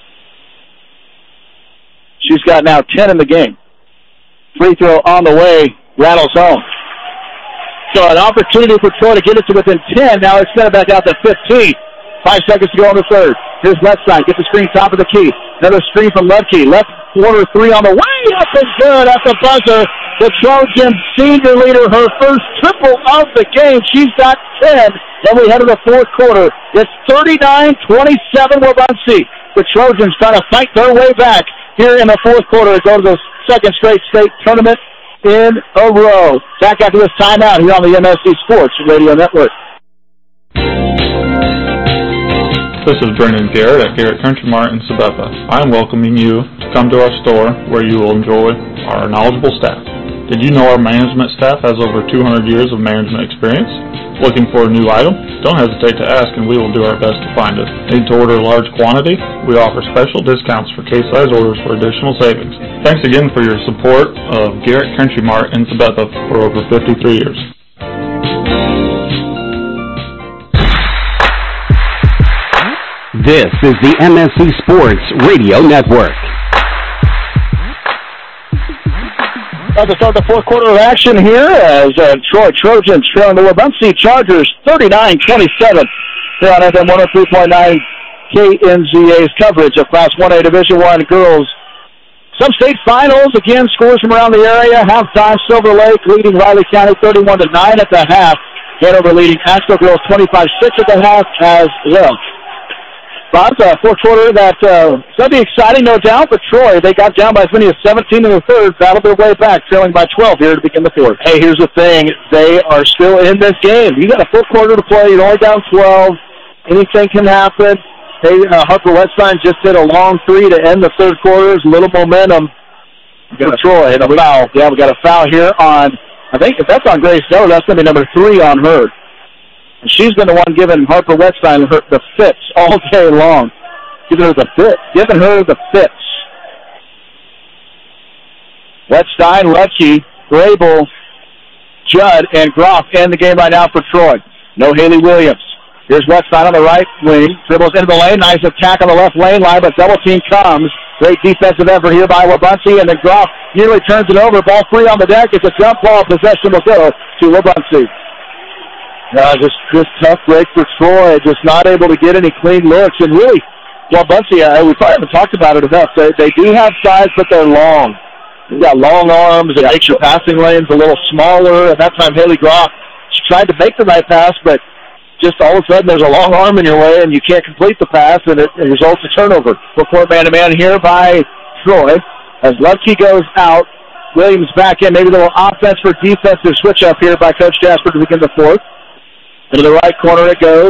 She's got now ten in the game. Free throw on the way, rattles home. So an opportunity for Troy to get it to within ten. Now it's sent it back out to fifteen. Five seconds to go in the third. Here's Wetstein. Get the screen top of the key. Another screen from Ledke. Left corner three on the way. Up and good at the buzzer. The Trojan senior leader, her first triple of the game. She's got ten. Then we head to the fourth quarter. It's thirty-nine twenty-seven Wabaunsee. The Trojans trying to fight their way back here in the fourth quarter to go to the second straight state tournament in a row. Back after this timeout here on the M S C Sports Radio Network. This is Brendan Garrett at Garrett Country Mart in Sabetha. I am welcoming you to come to our store where you will enjoy our knowledgeable staff. Did you know our management staff has over two hundred years of management experience? Looking for a new item? Don't hesitate to ask and we will do our best to find it. Need to order a large quantity? We offer special discounts for case-size orders for additional savings. Thanks again for your support of Garrett Country Mart in Sabetha for over fifty-three years. This is the M S C Sports Radio Network. About to start the fourth quarter of action here as uh, Troy Trojans trailing the Wabaunsee Chargers thirty-nine twenty-seven here on F M one oh three point nine K N Z A's coverage of Class one A Division one girls. Some state finals, again, scores from around the area. Halftime, Silver Lake leading Riley County thirty-one to nine at the half. Hanover leading Asheville girls twenty-five six at the half as well. But uh, fourth quarter, that uh, it's going to be exciting, no doubt, for Troy. They got down by as many as seventeen in the third, battled their way back, trailing by twelve here to begin the fourth. Hey, here's the thing. They are still in this game. You got a full quarter to play. You're only down twelve. Anything can happen. Hey, uh, Harper Westside just hit a long three to end the third quarter. A little momentum for Troy. And a foul. Yeah, we got a foul here on, I think if that's on Grace Zeller, that's going to be number three on her. And she's been the one giving Harper Westside her, the fits all day long. Giving her the fits. Giving her the fits. Wetstein, Lutke, Grable, Judd, and Groff in the game right now for Troy. No Haley Williams. Here's Wetstein on the right wing. Dribbles into the lane. Nice attack on the left lane line, but double team comes. Great defensive effort here by Wabaunsee, and then Groff nearly turns it over. Ball free on the deck. It's a jump ball. Possession will go to Wabaunsee. Uh, just, just tough break for Troy. Just not able to get any clean looks. And really, Wabaunsee, uh, we probably haven't talked about it enough. They, they do have size, but they're long. They've got long arms. It makes your passing lanes a little smaller. At that time, Haley Groff, she tried to make the right pass, but just all of a sudden there's a long arm in your way and you can't complete the pass, and it, it results in turnover. Four man-to-man here by Troy. As Lutke goes out, Williams back in. Maybe a little offense for defensive switch up here by Coach Jasper to begin the fourth. Into the right corner it goes.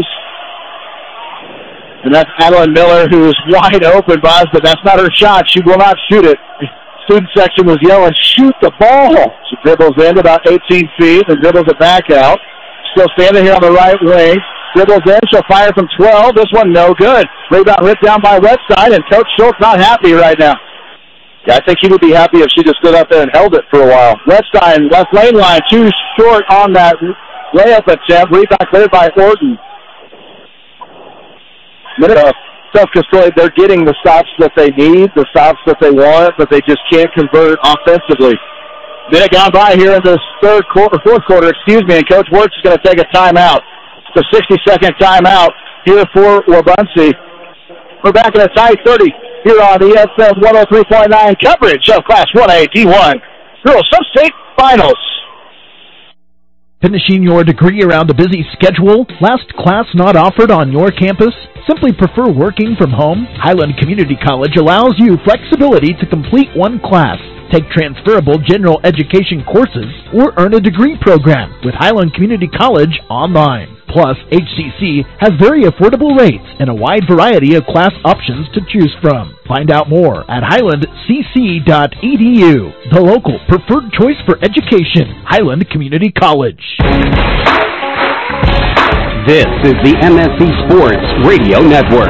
And that's Adeline Miller, who is wide open, Buzz, but that's not her shot. She will not shoot it. Student section was yelling, shoot the ball. She dribbles in about eighteen feet and dribbles it back out. Still standing here on the right wing. Dribbles in. She'll fire from twelve. This one no good. Rebound ripped down by Westside, and Coach Schultz not happy right now. Yeah, I think he would be happy if she just stood up there and held it for a while. Westside, left lane line, too short on that layup attempt. Rebound cleared by Orton. Minute tough because they're getting the stops that they need, the stops that they want, but they just can't convert offensively. Minute gone by here in this third quarter, fourth quarter, excuse me, and Coach Wirtz is going to take a timeout. It's a sixty-second timeout here for Wabaunsee. We're back in a tight thirty here on the S M one oh three point nine coverage of Class one A D one Girls Sub-State Finals. Finishing your degree around a busy schedule? Last class not offered on your campus? Simply prefer working from home? Highland Community College allows you flexibility to complete one class, take transferable general education courses, or earn a degree program with Highland Community College online. Plus, H C C has very affordable rates and a wide variety of class options to choose from. Find out more at highland c c dot e d u. The local preferred choice for education, Highland Community College. This is the M S C Sports Radio Network.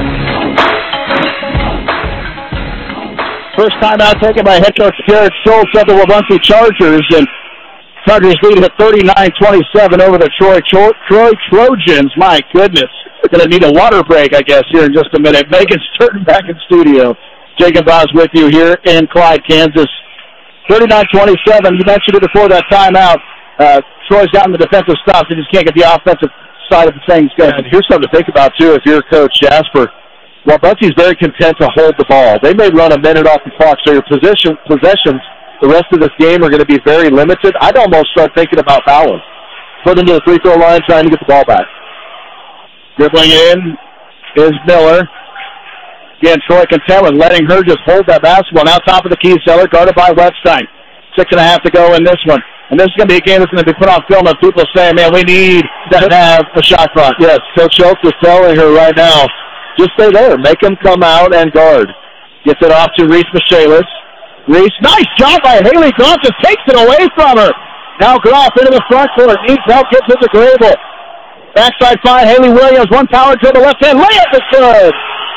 First time out taken by head coach Garrett Schultz of the Wabaunsee Chargers, and Chargers lead at thirty-nine twenty-seven over the Troy Tro- Troy Trojans. My goodness. We're going to need a water break, I guess, here in just a minute. Megan Sturton back in studio. Jacob Boz with you here in Clyde, Kansas. thirty-nine twenty-seven. You mentioned it before that timeout. Uh, Troy's down the defensive stops. They just can't get the offensive side of the things going. And here's something to think about, too, if you're Coach Jasper. Well, Buncie's very content to hold the ball. They may run a minute off the clock, so your position, possessions the rest of this game are going to be very limited. I'd almost start thinking about fouling. Put into the free throw line, trying to get the ball back. Dribbling in is Miller. Again, Troy content with letting her just hold that basketball. Now top of the key, Zeller, guarded by Wetstein. Six and a half to go in this one. And this is going to be a game that's going to be put on film of people saying, man, we need to have a shot clock. Yes, Coach Schultz is telling her right now, just stay there. Make them come out and guard. Gets it off to Reese Michaelis. Reese, nice job by Haley Groff, just takes it away from her. Now Groff into the front court, needs help, gets it to Grable. Backside five, Haley Williams, one power to the left hand, layup is good.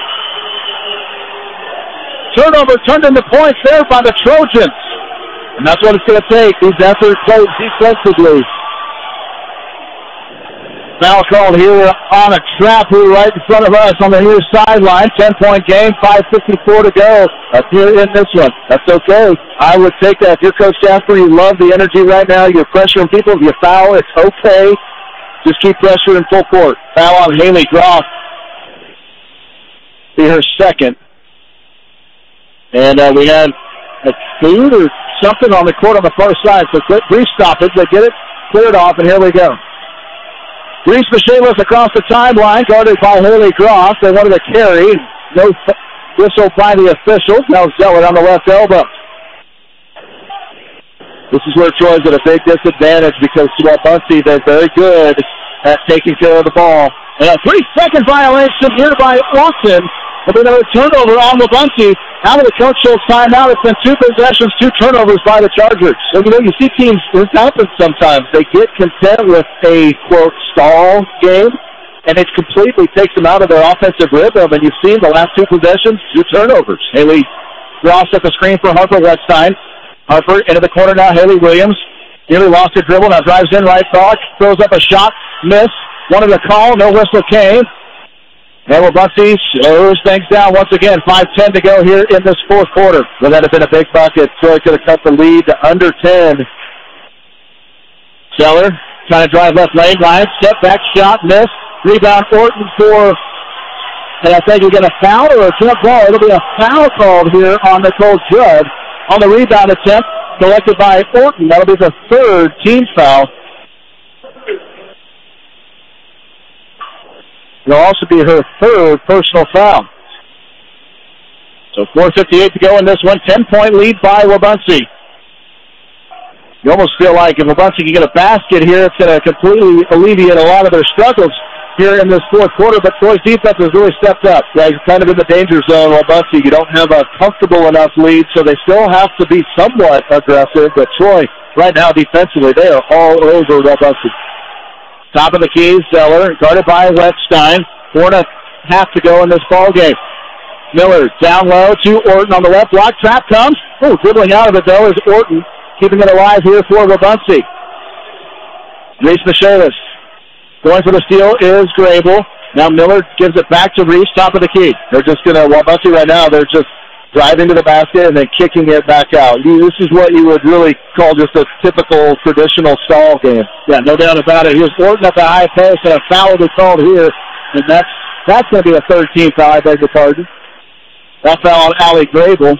Turnover turned into points there by the Trojans. And that's what it's going to take, these efforts played defensively. Foul called here on a trap who right in front of us on the near sideline. ten-point game, five fifty-four to go up here in this one. That's okay. I would take that. If you're Coach Jasper, you love the energy right now. You're pressuring people. If you foul, it's okay. Just keep pressuring full court. Foul on Haley Groff. Be her second. And uh, we had a food or something on the court on the far side. So quick, brief stoppage. They get it cleared off, and here we go. Reese Michaelis across the timeline, guarded by Haley Groff. They wanted to carry. No whistle by the officials. Now Zeller on the left elbow. This is where Troy's at a big disadvantage because Wabaunsee, they're very good at taking care of the ball. And a three-second violation here by Watson. There'll be another turnover on Wabaunsee. Out of the Coach Schultz timeout, it's been two possessions, two turnovers by the Chargers. So, you know, you see teams, this happens sometimes. They get content with a, quote, stall game, and it completely takes them out of their offensive rhythm. And you've seen the last two possessions, two turnovers. Haley Ross at the screen for Harper Wetstein. Harper into the corner now, Haley Williams. Nearly lost a dribble, now drives in right block, throws up a shot, miss. Wanted a call, no whistle came. And Wabaunsee slows things down once again. five ten to go here in this fourth quarter. Well, that had been a big bucket. Troy could have cut the lead to under ten. Zeller trying to drive left lane. Ryan, step back shot, miss. Rebound Orton for, and I think you're going to foul or a jump ball. It'll be a foul called here on Nicole Judd on the rebound attempt collected by Orton. That'll be the third team foul. It'll also be her third personal foul. So four fifty-eight to go in this one. ten-point lead by Wabaunsee. You almost feel like if Wabaunsee can get a basket here, it's going to completely alleviate a lot of their struggles here in this fourth quarter. But Troy's defense has really stepped up. They're kind of in the danger zone. Wabaunsee, you don't have a comfortable enough lead, so they still have to be somewhat aggressive. But Troy, right now, defensively, they are all over Wabaunsee. Top of the key, Zeller, guarded by Wetstein. Four and a half to go in this ball game. Miller down low to Orton on the left block. Trap comes. Oh, dribbling out of it, though, is Orton. Keeping it alive here for Wabaunsee. Reese Michaelis. Going for the steal is Grable. Now Miller gives it back to Reese, top of the key. They're just going to, Wabaunsee right now, they're just driving to the basket and then kicking it back out. This is what you would really call just a typical traditional stall game. Yeah, no doubt about it. Here's Orton at the high post, and a foul will be called here. And that's, that's going to be a third-team foul, I beg your pardon. That foul on Allie Grable.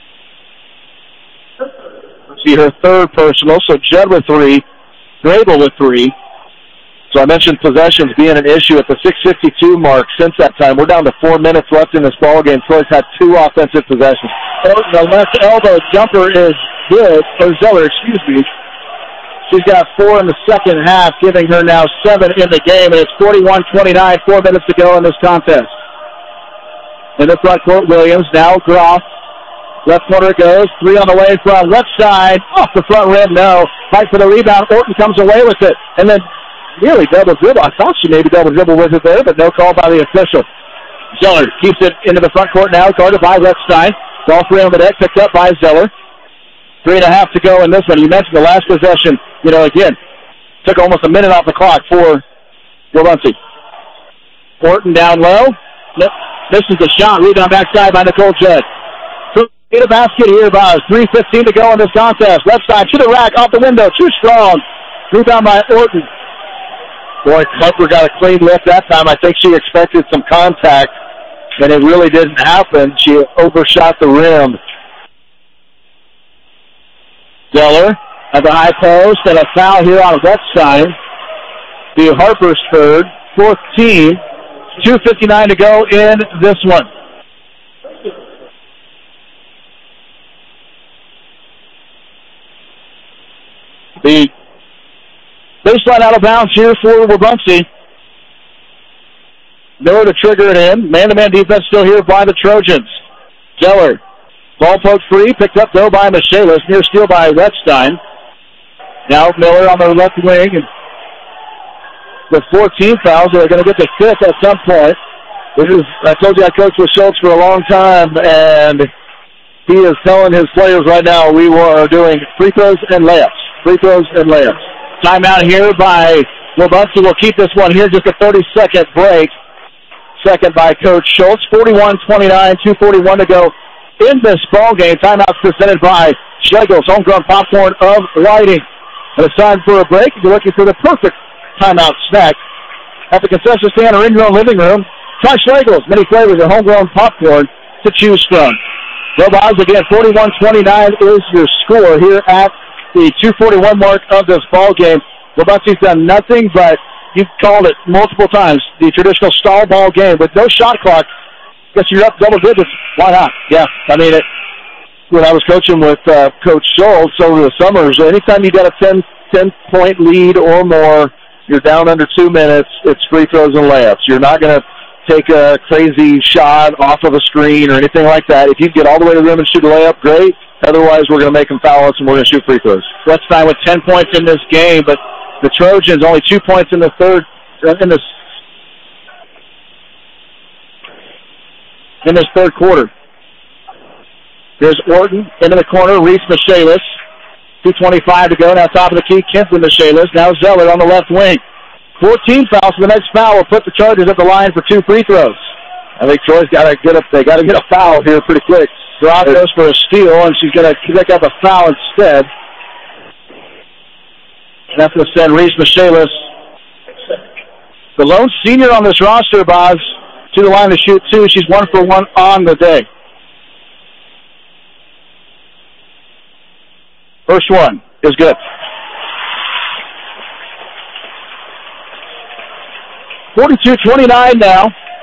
See her third personal, so Judd with three, Grable with three. So I mentioned possessions being an issue at the six fifty-two mark since that time. We're down to four minutes left in this ball game. Troy's had two offensive possessions. The left elbow jumper is good, or Zeller, excuse me. She's got four in the second half, giving her now seven in the game, and it's forty-one twenty-nine, four minutes to go in this contest. In the front court, Williams, now Groff. Left corner goes, three on the way from left side, off the front rim, no. Fight for the rebound, Orton comes away with it, and then nearly double dribble. I thought she maybe double dribble with it there, but no call by the official. Zeller keeps it into the front court now, guarded by Wetstein. Ball three on the deck, picked up by Zeller. Three and a half to go in this one. You mentioned the last possession, you know, again, took almost a minute off the clock for Wabaunsee. Orton down low. Misses the shot. Rebound backside by Nicole Judd. Get a basket here by three fifteen to go in this contest. Left side to the rack, off the window, too strong. Rebound by Orton. Boy, Harper got a clean lift that time. I think she expected some contact, and it really didn't happen. She overshot the rim. Zeller at the high post, and a foul here on Wetstein. The Harper's third, fourth team. two fifty-nine to go in this one. The baseline out of bounds here for Wabaunsee. Miller to trigger it in. Man-to-man defense still here by the Trojans. Zeller. Ball poked free. Picked up, though, by Michaelis. Near steal by Wetstein. Now Miller on the left wing. And the fourteen fouls are going to get the fifth at some point. This is, I told you I coached with Schultz for a long time, and he is telling his players right now we are doing free throws and layups. Free throws and layups. Timeout here by Wabaunsee. We'll keep this one here, just a thirty-second break. Second by Coach Schultz. forty-one twenty-nine, two forty-one to go in this ball game. Timeout presented by Schlegel's homegrown popcorn of Whiting. And it's time for a break. If you're looking for the perfect timeout snack at the concession stand or in your own living room, try Schlegel's. Many flavors of homegrown popcorn to choose from. Robots, again, forty-one twenty-nine is your score here at the two forty-one mark of this ball game. Wabaunsee done nothing but, you've called it multiple times, the traditional stall ball game with no shot clock. Guess you're up double digits. Why not? Yeah, I mean, it, when I was coaching with uh, Coach Schultz over the summers, anytime you got a ten, ten point lead or more, you're down under two minutes, it's free throws and layups. You're not going to take a crazy shot off of a screen or anything like that. If you get all the way to the rim and shoot a layup, great. Otherwise, we're going to make them foul us, and we're going to shoot free throws. Westside with ten points in this game, but the Trojans only two points in the third, in this, in this third quarter. There's Orton into the corner, Reese Michaelis. two twenty-five to go, now top of the key, Kinsley Michaelis. Now Zeller on the left wing. fourteen fouls, so the next foul will put the Chargers at the line for two free throws. I think Troy's got to get up. They got to get a foul here pretty quick. Brock goes for a steal, and she's going to pick up a foul instead. And that's going to send Reese Michaelis, the lone senior on this roster, Boz, to the line to shoot two. She's one for one on the day. First one is good. forty-two twenty-nine now.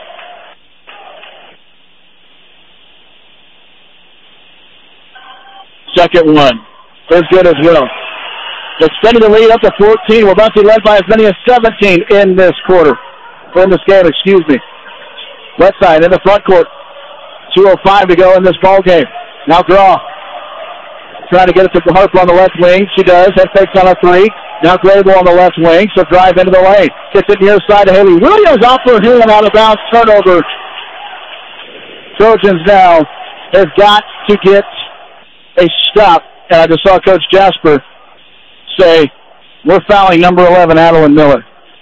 Second one is good as well. Extending the lead up to fourteen. We're about to be led by as many as seventeen in this quarter. In this game, excuse me. Westside in the front court. two oh five to go in this ball game. Now Graw trying to get it to Harper on the left wing. She does. Head fakes on a three. Now Grable on the left wing. She'll drive into the lane. Gets it near side to Haley Williams off her heel and out of bounds. Turnover. Trojans now have got to get a stop. And I just saw Coach Jasper say, we're fouling number eleven, Adeline Miller.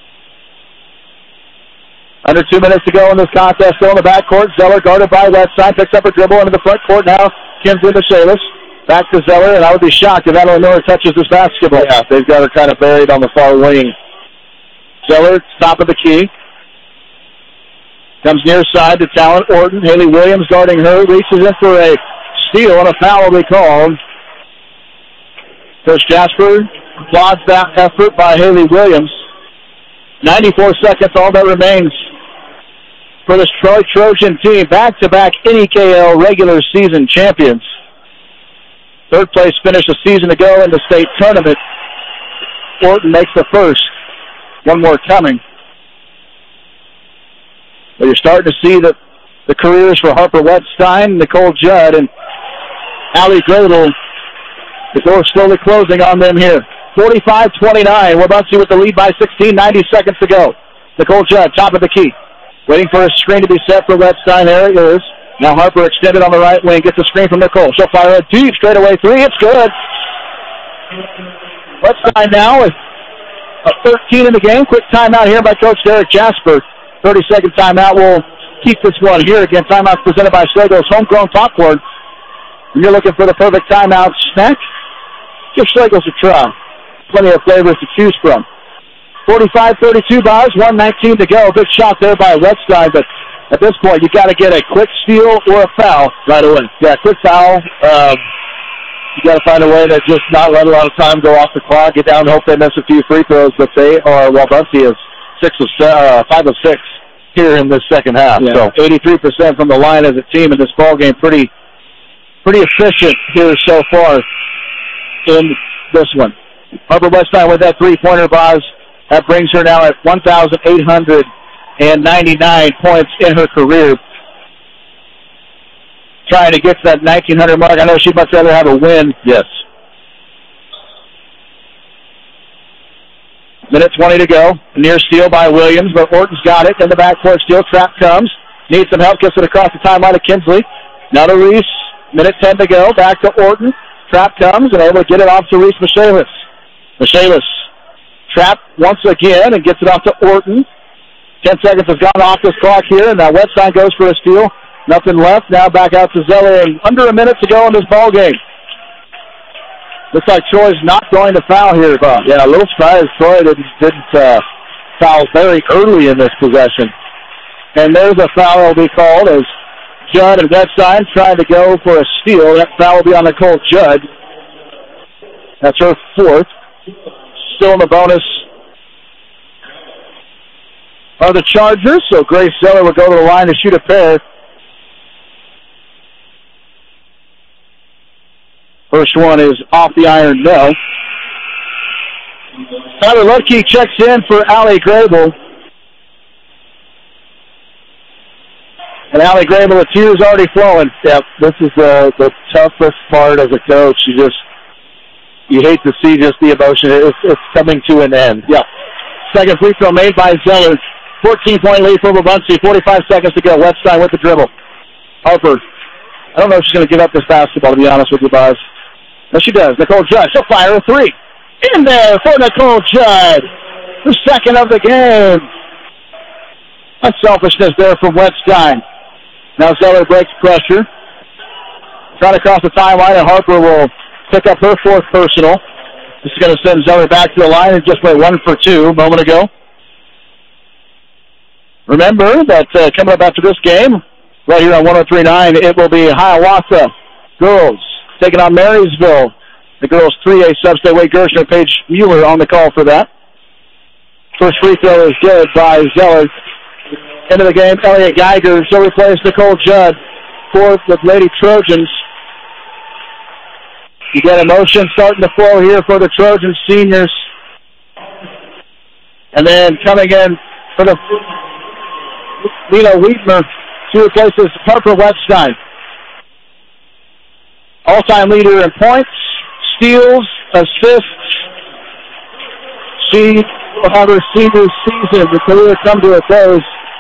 Under two minutes to go in this contest. Still in the backcourt. Zeller guarded by Westside. Picks up a dribble into the front court now. Kinsley Michaelis. Back to Zeller, and I would be shocked if Adeline Miller touches this basketball. Yeah, they've got her kind of buried on the far wing. Zeller, top of the key. Comes near side to Talent Orton. Haley Williams guarding her. Reaches in for a steal, and a foul will be called. Coach Jasper applauds that effort by Haley Williams. ninety-four seconds, all that remains for this Troy Trojan team. Back-to-back N E K L regular season champions. Third place finish a season ago in the state tournament. Orton makes the first. One more coming. But you're starting to see the, the careers for Harper Wetstein, Nicole Judd, and Allie Gradle. The door slowly closing on them here. forty-five twenty-nine. Wabunsee with the lead by sixteen. ninety seconds to go. Nicole Judd, top of the key. Waiting for a screen to be set for Wetstein. There it is. Now Harper extended on the right wing. Gets a screen from Nicole. She'll fire a deep straightaway three. It's good. Westside now with a thirteen in the game. Quick timeout here by Coach Derek Jasper. thirty-second timeout. We'll keep this one here. Again, timeout presented by Schlegel's Homegrown Popcorn. When you're looking for the perfect timeout snack, give Schlegel's a try. Plenty of flavors to choose from. forty-five thirty-two Bars. one nineteen to go. Big shot there by Westside, but at this point, you got to get a quick steal or a foul right away. Yeah, quick foul. Um, you got to find a way to just not let a lot of time go off the clock. Get down and hope they miss a few free throws. But they are, well, Bunsey is six of uh, five of six here in this second half. Yeah. So eighty-three percent from the line as a team in this ball game. Pretty, pretty efficient here so far in this one. Harper Westside with that three-pointer, Boz. That brings her now at one thousand eight hundred ninety-nine points in her career. Trying to get to that nineteen hundred mark. I know she'd much rather have a win. Yes. Minute twenty to go. Near steal by Williams, but Orton's got it. In the backcourt, steal trap comes. Needs some help. Gets it across the timeline to Kinsley. Now to Reese. Minute ten to go. Back to Orton. Trap comes and able to get it off to Reese Michaelis. Michaelis. Trap once again and gets it off to Orton. Ten seconds has gone off this clock here, and now Westside goes for a steal. Nothing left. Now back out to Zeller, and under a minute to go in this ball game. Looks like Troy's not going to foul here, Bob. Yeah, a little surprised Troy didn't, didn't uh, foul very early in this possession. And there's a foul that will be called as Judd and Westside trying to go for a steal. That foul will be on Nicole Judd. That's her fourth. Still in the bonus are the Chargers, so Grace Zeller will go to the line to shoot a pair. First one is off the iron, no. Tyler Lutke checks in for Allie Grable. And Allie Grable, the tears already flowing. Yep, this is the, the toughest part as a coach. You just, you hate to see just the emotion. It's, it's coming to an end. Yep. Second free throw made by Zeller. fourteen-point lead for Waubonsee. forty-five seconds to go. Wetstein with the dribble. Harper. I don't know if she's going to give up this basketball, to be honest with you, Buzz. No, she does. Nicole Judd. She'll fire a three. In there for Nicole Judd. The second of the game. Unselfishness there from Wetstein. Now Zeller breaks pressure. Trying to cross the timeline, and Harper will pick up her fourth personal. This is going to send Zeller back to the line and just went one for two a moment ago. Remember that uh, coming up after this game, right here on one oh three point nine, it will be Hiawatha girls taking on Marysville. The girls' three A sub-state. Wade Gershner, Paige Mueller on the call for that. First free throw is good by Zeller. Into the game, Elliott Geiger. She'll replace Nicole Judd for the Lady Trojans. You get emotion starting to flow here for the Trojan seniors. And then coming in for the Lena Wiedmer, she replaces Harper Wetstein. All-time leader in points, steals, assists. She will have her senior season. The career come to a close.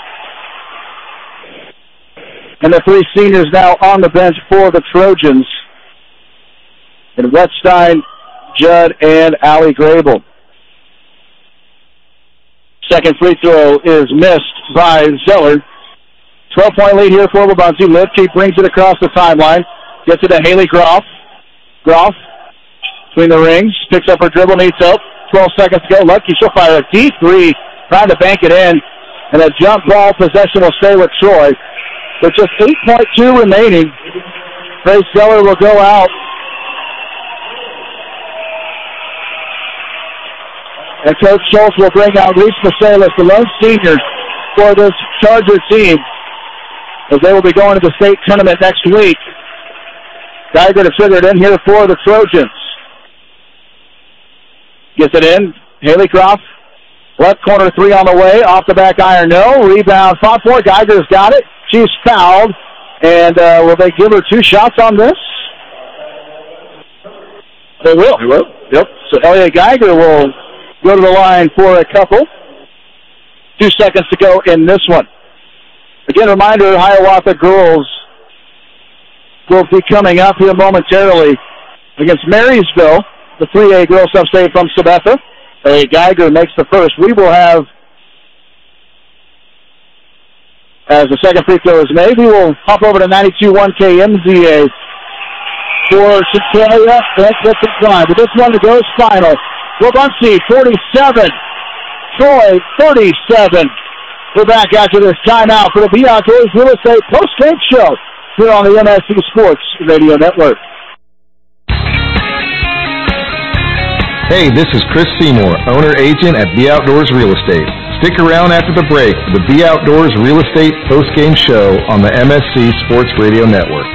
And the three seniors now on the bench for the Trojans. And Wetstein, Judd, and Allie Grable. Second free throw is missed by Zeller. twelve-point lead here for Waubonsee. Lipke brings it across the timeline. Gets it to Haley Groff. Groff between the rings. Picks up her dribble, needs help. twelve seconds to go. Lutke, she'll fire a deep three. Trying to bank it in. And a jump ball possession will stay with Troy. With just eight point two remaining, Grace Zeller will go out. And Coach Schultz will bring out Reese Masalis, the lone senior for this Charger team, as they will be going to the state tournament next week. Geiger to trigger it in here for the Trojans. Gets it in. Haley Croft. Left corner three on the way. Off the back iron, no. Rebound, fought for. Geiger's got it. She's fouled. And uh, will they give her two shots on this? They will. They will. Yep. So Elliot Geiger will go to the line for a couple. Two seconds to go in this one. Again, reminder, Hiawatha girls will be coming up here momentarily against Marysville, the three A girls sub-state from Sabetha. Elliot Geiger makes the first. We will have, as the second free throw is made, we will hop over to ninety-two point one K M Z A for Centralia and Clifton Klein. But this one goes final. Waubonsee forty-seven, Troy thirty-seven. We're back after this timeout for the B Outdoors Real Estate post-game show here on the M S C Sports Radio Network. Hey, this is Chris Seymour, owner-agent at B Outdoors Real Estate. Stick around after the break for the B Outdoors Real Estate post-game show on the M S C Sports Radio Network.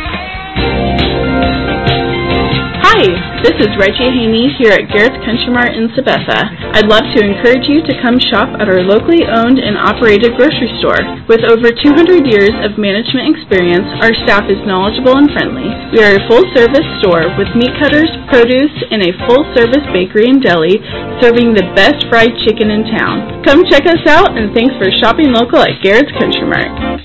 Hi, this is Reggie Haney here at Garrett's Country Mart in Sabetha. I'd love to encourage you to come shop at our locally owned and operated grocery store. With over two hundred years of management experience, our staff is knowledgeable and friendly. We are a full-service store with meat cutters, produce, and a full-service bakery and deli, serving the best fried chicken in town. Come check us out, and thanks for shopping local at Garrett's Country Mart.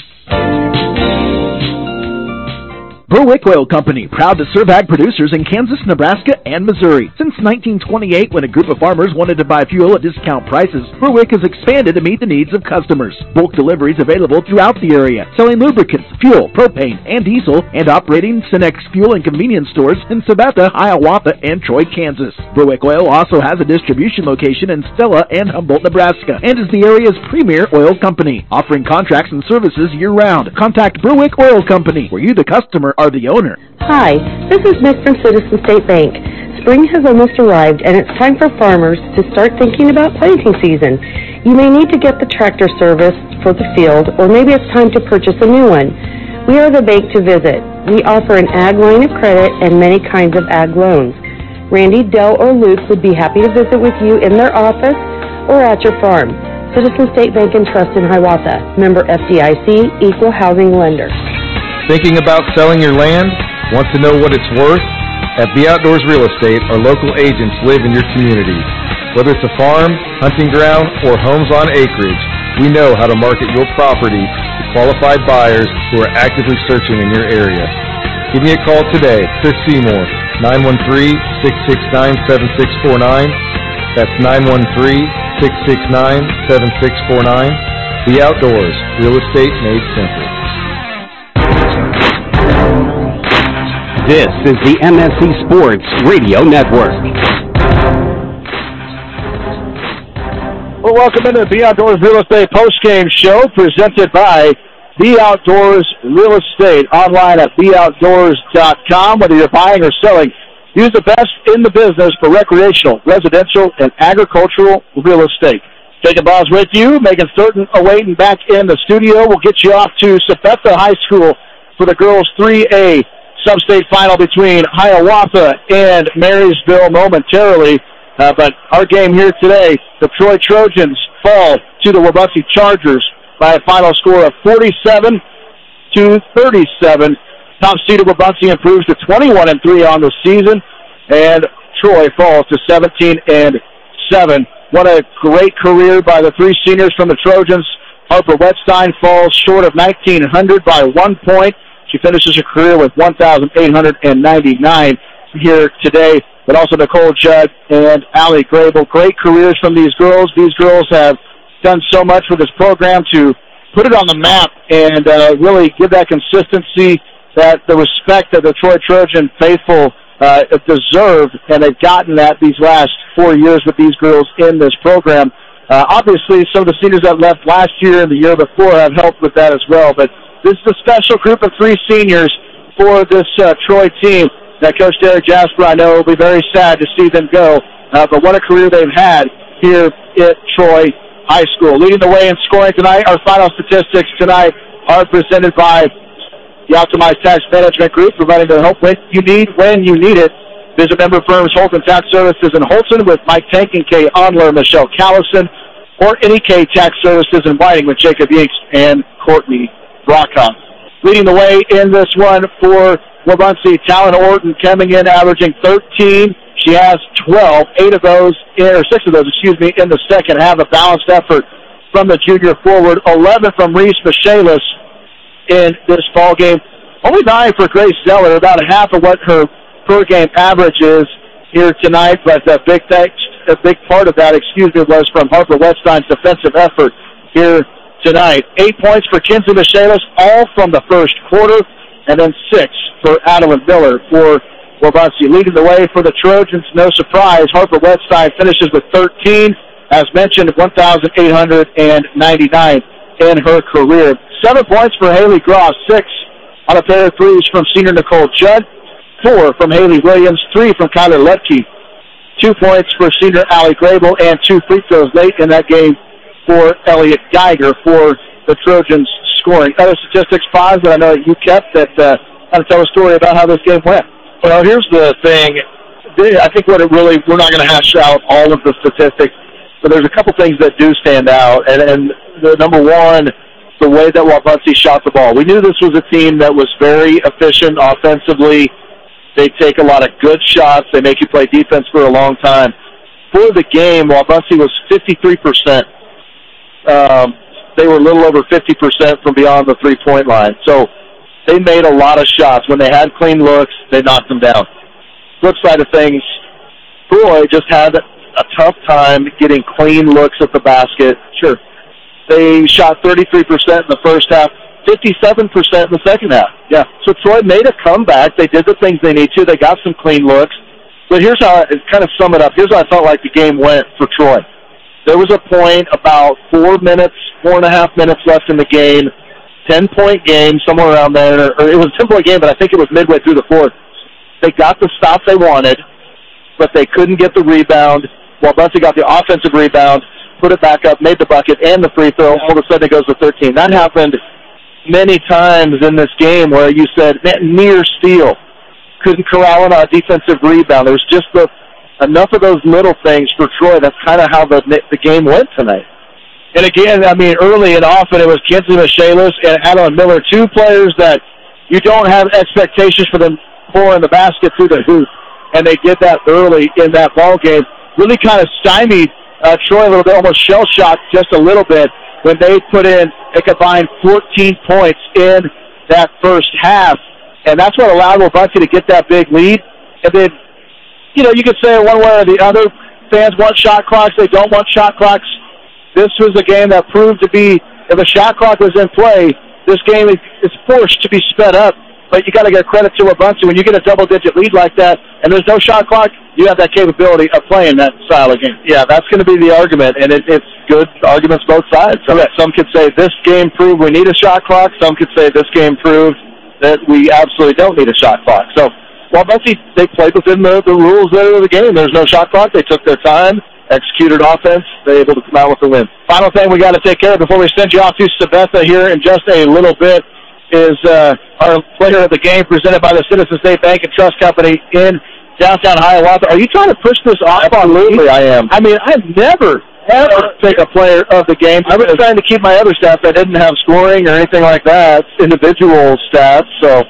Berwick Oil Company, proud to serve ag producers in Kansas, Nebraska, and Missouri. Since nineteen twenty-eight, when a group of farmers wanted to buy fuel at discount prices, Berwick has expanded to meet the needs of customers. Bulk deliveries available throughout the area, selling lubricants, fuel, propane, and diesel, and operating Cenex fuel and convenience stores in Sabetha, Hiawatha, and Troy, Kansas. Berwick Oil also has a distribution location in Stella and Humboldt, Nebraska, and is the area's premier oil company, offering contracts and services year-round. Contact Berwick Oil Company, where you, the customer, are the owner. Hi, this is Nick from Citizen State Bank. Spring has almost arrived, and it's time for farmers to start thinking about planting season. You may need to get the tractor service for the field, or maybe it's time to purchase a new one. We are the bank to visit. We offer an ag line of credit and many kinds of ag loans. Randy, Dell, or Luke would be happy to visit with you in their office or at your farm. Citizen State Bank and Trust in Hiawatha. Member F D I C, Equal Housing Lender. Thinking about selling your land? Want to know what it's worth? At B Outdoors Real Estate, our local agents live in your community. Whether it's a farm, hunting ground, or homes on acreage, we know how to market your property to qualified buyers who are actively searching in your area. Give me a call today, Chris Seymour, nine one three, six six nine, seven six four nine. That's nine one three, six six nine, seven six four nine. B Outdoors, real estate made simple. This is the M S C Sports Radio Network. Well, welcome into the B Outdoors Real Estate postgame show presented by B Outdoors Real Estate, online at b outdoors dot com. Whether you're buying or selling, use the best in the business for recreational, residential, and agricultural real estate. Taking balls with you, making certain awaiting back in the studio. We'll get you off to Sabetha High School for the girls' three A sub-state final between Hiawatha and Marysville momentarily. Uh, but our game here today, the Troy Trojans fall to the Wabaunsee Chargers by a final score of forty-seven to thirty-seven. Top-seeded Wabaunsee improves to twenty-one and three on the season, and Troy falls to seventeen and seven. What a great career by the three seniors from the Trojans. Harper Wetstein falls short of nineteen hundred by one point. She finishes her career with one thousand eight hundred ninety-nine here today. But also Nicole Judd and Allie Grable. Great careers from these girls. These girls have done so much for this program to put it on the map and uh, really give that consistency, that the respect that the Troy Trojan faithful uh, deserve, and they've gotten that these last four years with these girls in this program. Uh, obviously, some of the seniors that left last year and the year before have helped with that as well, but this is a special group of three seniors for this uh, Troy team. That Coach Derek Jasper, I know, will be very sad to see them go, uh, but what a career they've had here at Troy High School. Leading the way in scoring tonight, our final statistics tonight are presented by the Optimized Tax Management Group, providing the help when you need when you need it. Visit member firms Holton Tax Services in Holton with Mike Tankin, Kay Onler, Michelle Callison, or N E K Tax Services in Whiting with Jacob Yeats and Courtney Brockhoff. Leading the way in this one for Wabaunsee, Talon Orton coming in averaging thirteen. She has twelve, eight of those, or six of those, excuse me, in the second half. A balanced effort from the junior forward. eleven from Reese Michaelis in this ball game. Only nine for Grace Zeller, about a half of what her per game average is here tonight. But a big thanks, a big part of that, excuse me, was from Harper Wetstein's defensive effort here tonight. Eight points for Kinsey Michaelis, all from the first quarter, and then six for Adeline Miller for Wabaunsee. Leading the way for the Trojans, no surprise, Harper Wetstein finishes with thirteen. As mentioned, one thousand eight hundred ninety-nine in her career. Seven points for Haley Gross, six on a pair of threes from senior Nicole Judd, four from Haley Williams, three from Kyler Lepke, two points for senior Allie Grable, and two free throws late in that game for Elliot Geiger for the Trojans scoring. Other statistics, Paz, that I know that you kept, that uh, kind of tell a story about how this game went. Well, here's the thing. I think what it really, we're not going to hash out all of the statistics, but there's a couple things that do stand out. And, and the number one, the way that Wabaunsee shot the ball. We knew this was a team that was very efficient offensively. They take a lot of good shots. They make you play defense for a long time. For the game, Wabaunsee was fifty-three percent. Um, they were a little over fifty percent from beyond the three-point line. So they made a lot of shots. When they had clean looks, they knocked them down. Flip side of things, Troy just had a tough time getting clean looks at the basket. Sure. They shot thirty-three percent in the first half, fifty-seven percent in the second half. Yeah. So Troy made a comeback. They did the things they need to. They got some clean looks. But here's how I kind of sum it up. Here's how I felt like the game went for Troy. There was a point about four minutes, four and a half minutes left in the game, ten-point game, somewhere around there. Or it was a ten-point game, but I think it was midway through the fourth. They got the stop they wanted, but they couldn't get the rebound. Wabaunsee got the offensive rebound, put it back up, made the bucket and the free throw. All of a sudden it goes to thirteen. That happened many times in this game where you said, man, near steal. Couldn't corral on a defensive rebound. There was just the enough of those little things for Troy. That's kind of how the the game went tonight. And again, I mean, early and often it was Kinsey Michaelis and Adeline Miller, two players that you don't have expectations for them pouring the basket through the hoop, and they did that early in that ball game. Really kind of stymied uh, Troy a little bit, almost shell-shocked just a little bit when they put in a combined fourteen points in that first half, and that's what allowed Wabaunsee to get that big lead. And then, you know, you could say one way or the other, fans want shot clocks, they don't want shot clocks. This was a game that proved to be, if a shot clock was in play, this game is, is forced to be sped up. But you got to give credit to Wabaunsee. When you get a double-digit lead like that, and there's no shot clock, you have that capability of playing that style of game. Yeah, that's going to be the argument, and it, it's good arguments both sides. Some, some could say this game proved we need a shot clock. Some could say this game proved that we absolutely don't need a shot clock. So, Wabaunsee, they played within the, the rules of the game. There's no shot clock. They took their time, executed offense. They were able to come out with a win. Final thing we got to take care of before we send you off to Sabetha here in just a little bit is uh, our player of the game presented by the Citizen State Bank and Trust Company in downtown Hiawatha. Are you trying to push this off on me? Absolutely, I am. I mean, I've never, ever picked a player of the game. I was trying to keep my other stats that didn't have scoring or anything like that, individual stats, so...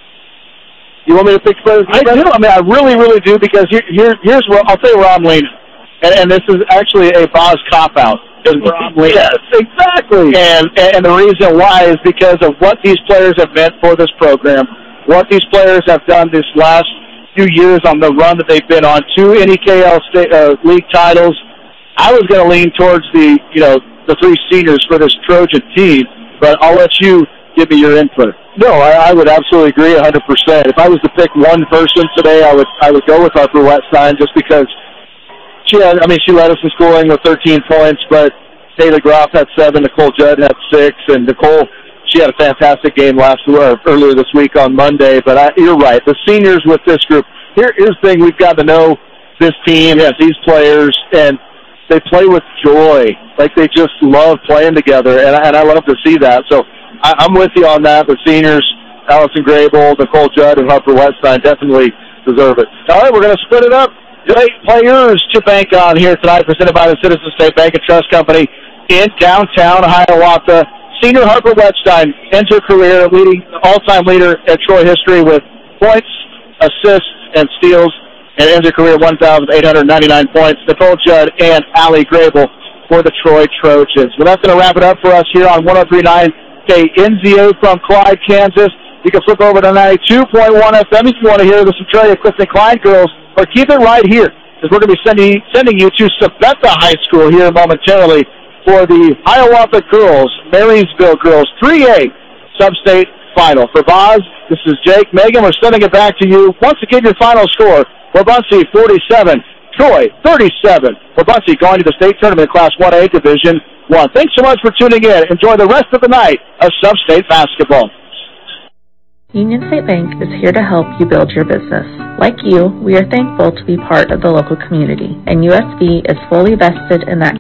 You want me to pick players? I do. I mean, I really, really do, because here, here, here's where, I'll tell you where I'm leaning. And, and this is actually a Boz cop-out. Yes, exactly. And and the reason why is because of what these players have meant for this program, what these players have done this last few years on the run that they've been on, two N E K L state, uh, league titles. I was going to lean towards the, you know, the three seniors for this Trojan team, but I'll let you give me your input. No, I, I would absolutely agree one hundred percent. If I was to pick one person today, I would I would go with Harper Wetstein just because she had, I mean, she led us in scoring with thirteen points, but Taylor Groff had seven, Nicole Judd had six, and Nicole, she had a fantastic game last or earlier this week on Monday. But I, you're right, the seniors with this group, here is the thing, we've got to know this team, yes, these players, and they play with joy. Like, they just love playing together, and, and I love to see that. So I, I'm with you on that. The seniors, Allison Grable, Nicole Judd, and Harper Wetstein definitely deserve it. All right, we're going to split it up. Great players to bank on here tonight, presented by the Citizen State Bank and Trust Company in downtown Hiawatha. Senior Harper Wetstein ends her career leading all-time leader at Troy history with points, assists, and steals, and ends her career one thousand eight hundred ninety-nine points. Nicole Judd and Allie Grable for the Troy Trojans. Well, that's going to wrap it up for us here on one oh three point nine K N Z A from Clyde, Kansas. You can flip over to ninety-two point one F M if you want to hear the Centralia Clifton Clyde girls, or keep it right here, because we're going to be sending sending you to Sabetha High School here momentarily for the Hiawatha girls, Marysville girls, three A sub-state final. For Boz, this is Jake. Megan, we're sending it back to you. Once again, your final score, Wabaunsee forty-seven, Troy thirty-seven. Wabaunsee going to the state tournament, Class one A, Division one. Thanks so much for tuning in. Enjoy the rest of the night of sub-state basketball. Union State Bank is here to help you build your business. Like you, we are thankful to be part of the local community, and U S B is fully vested in that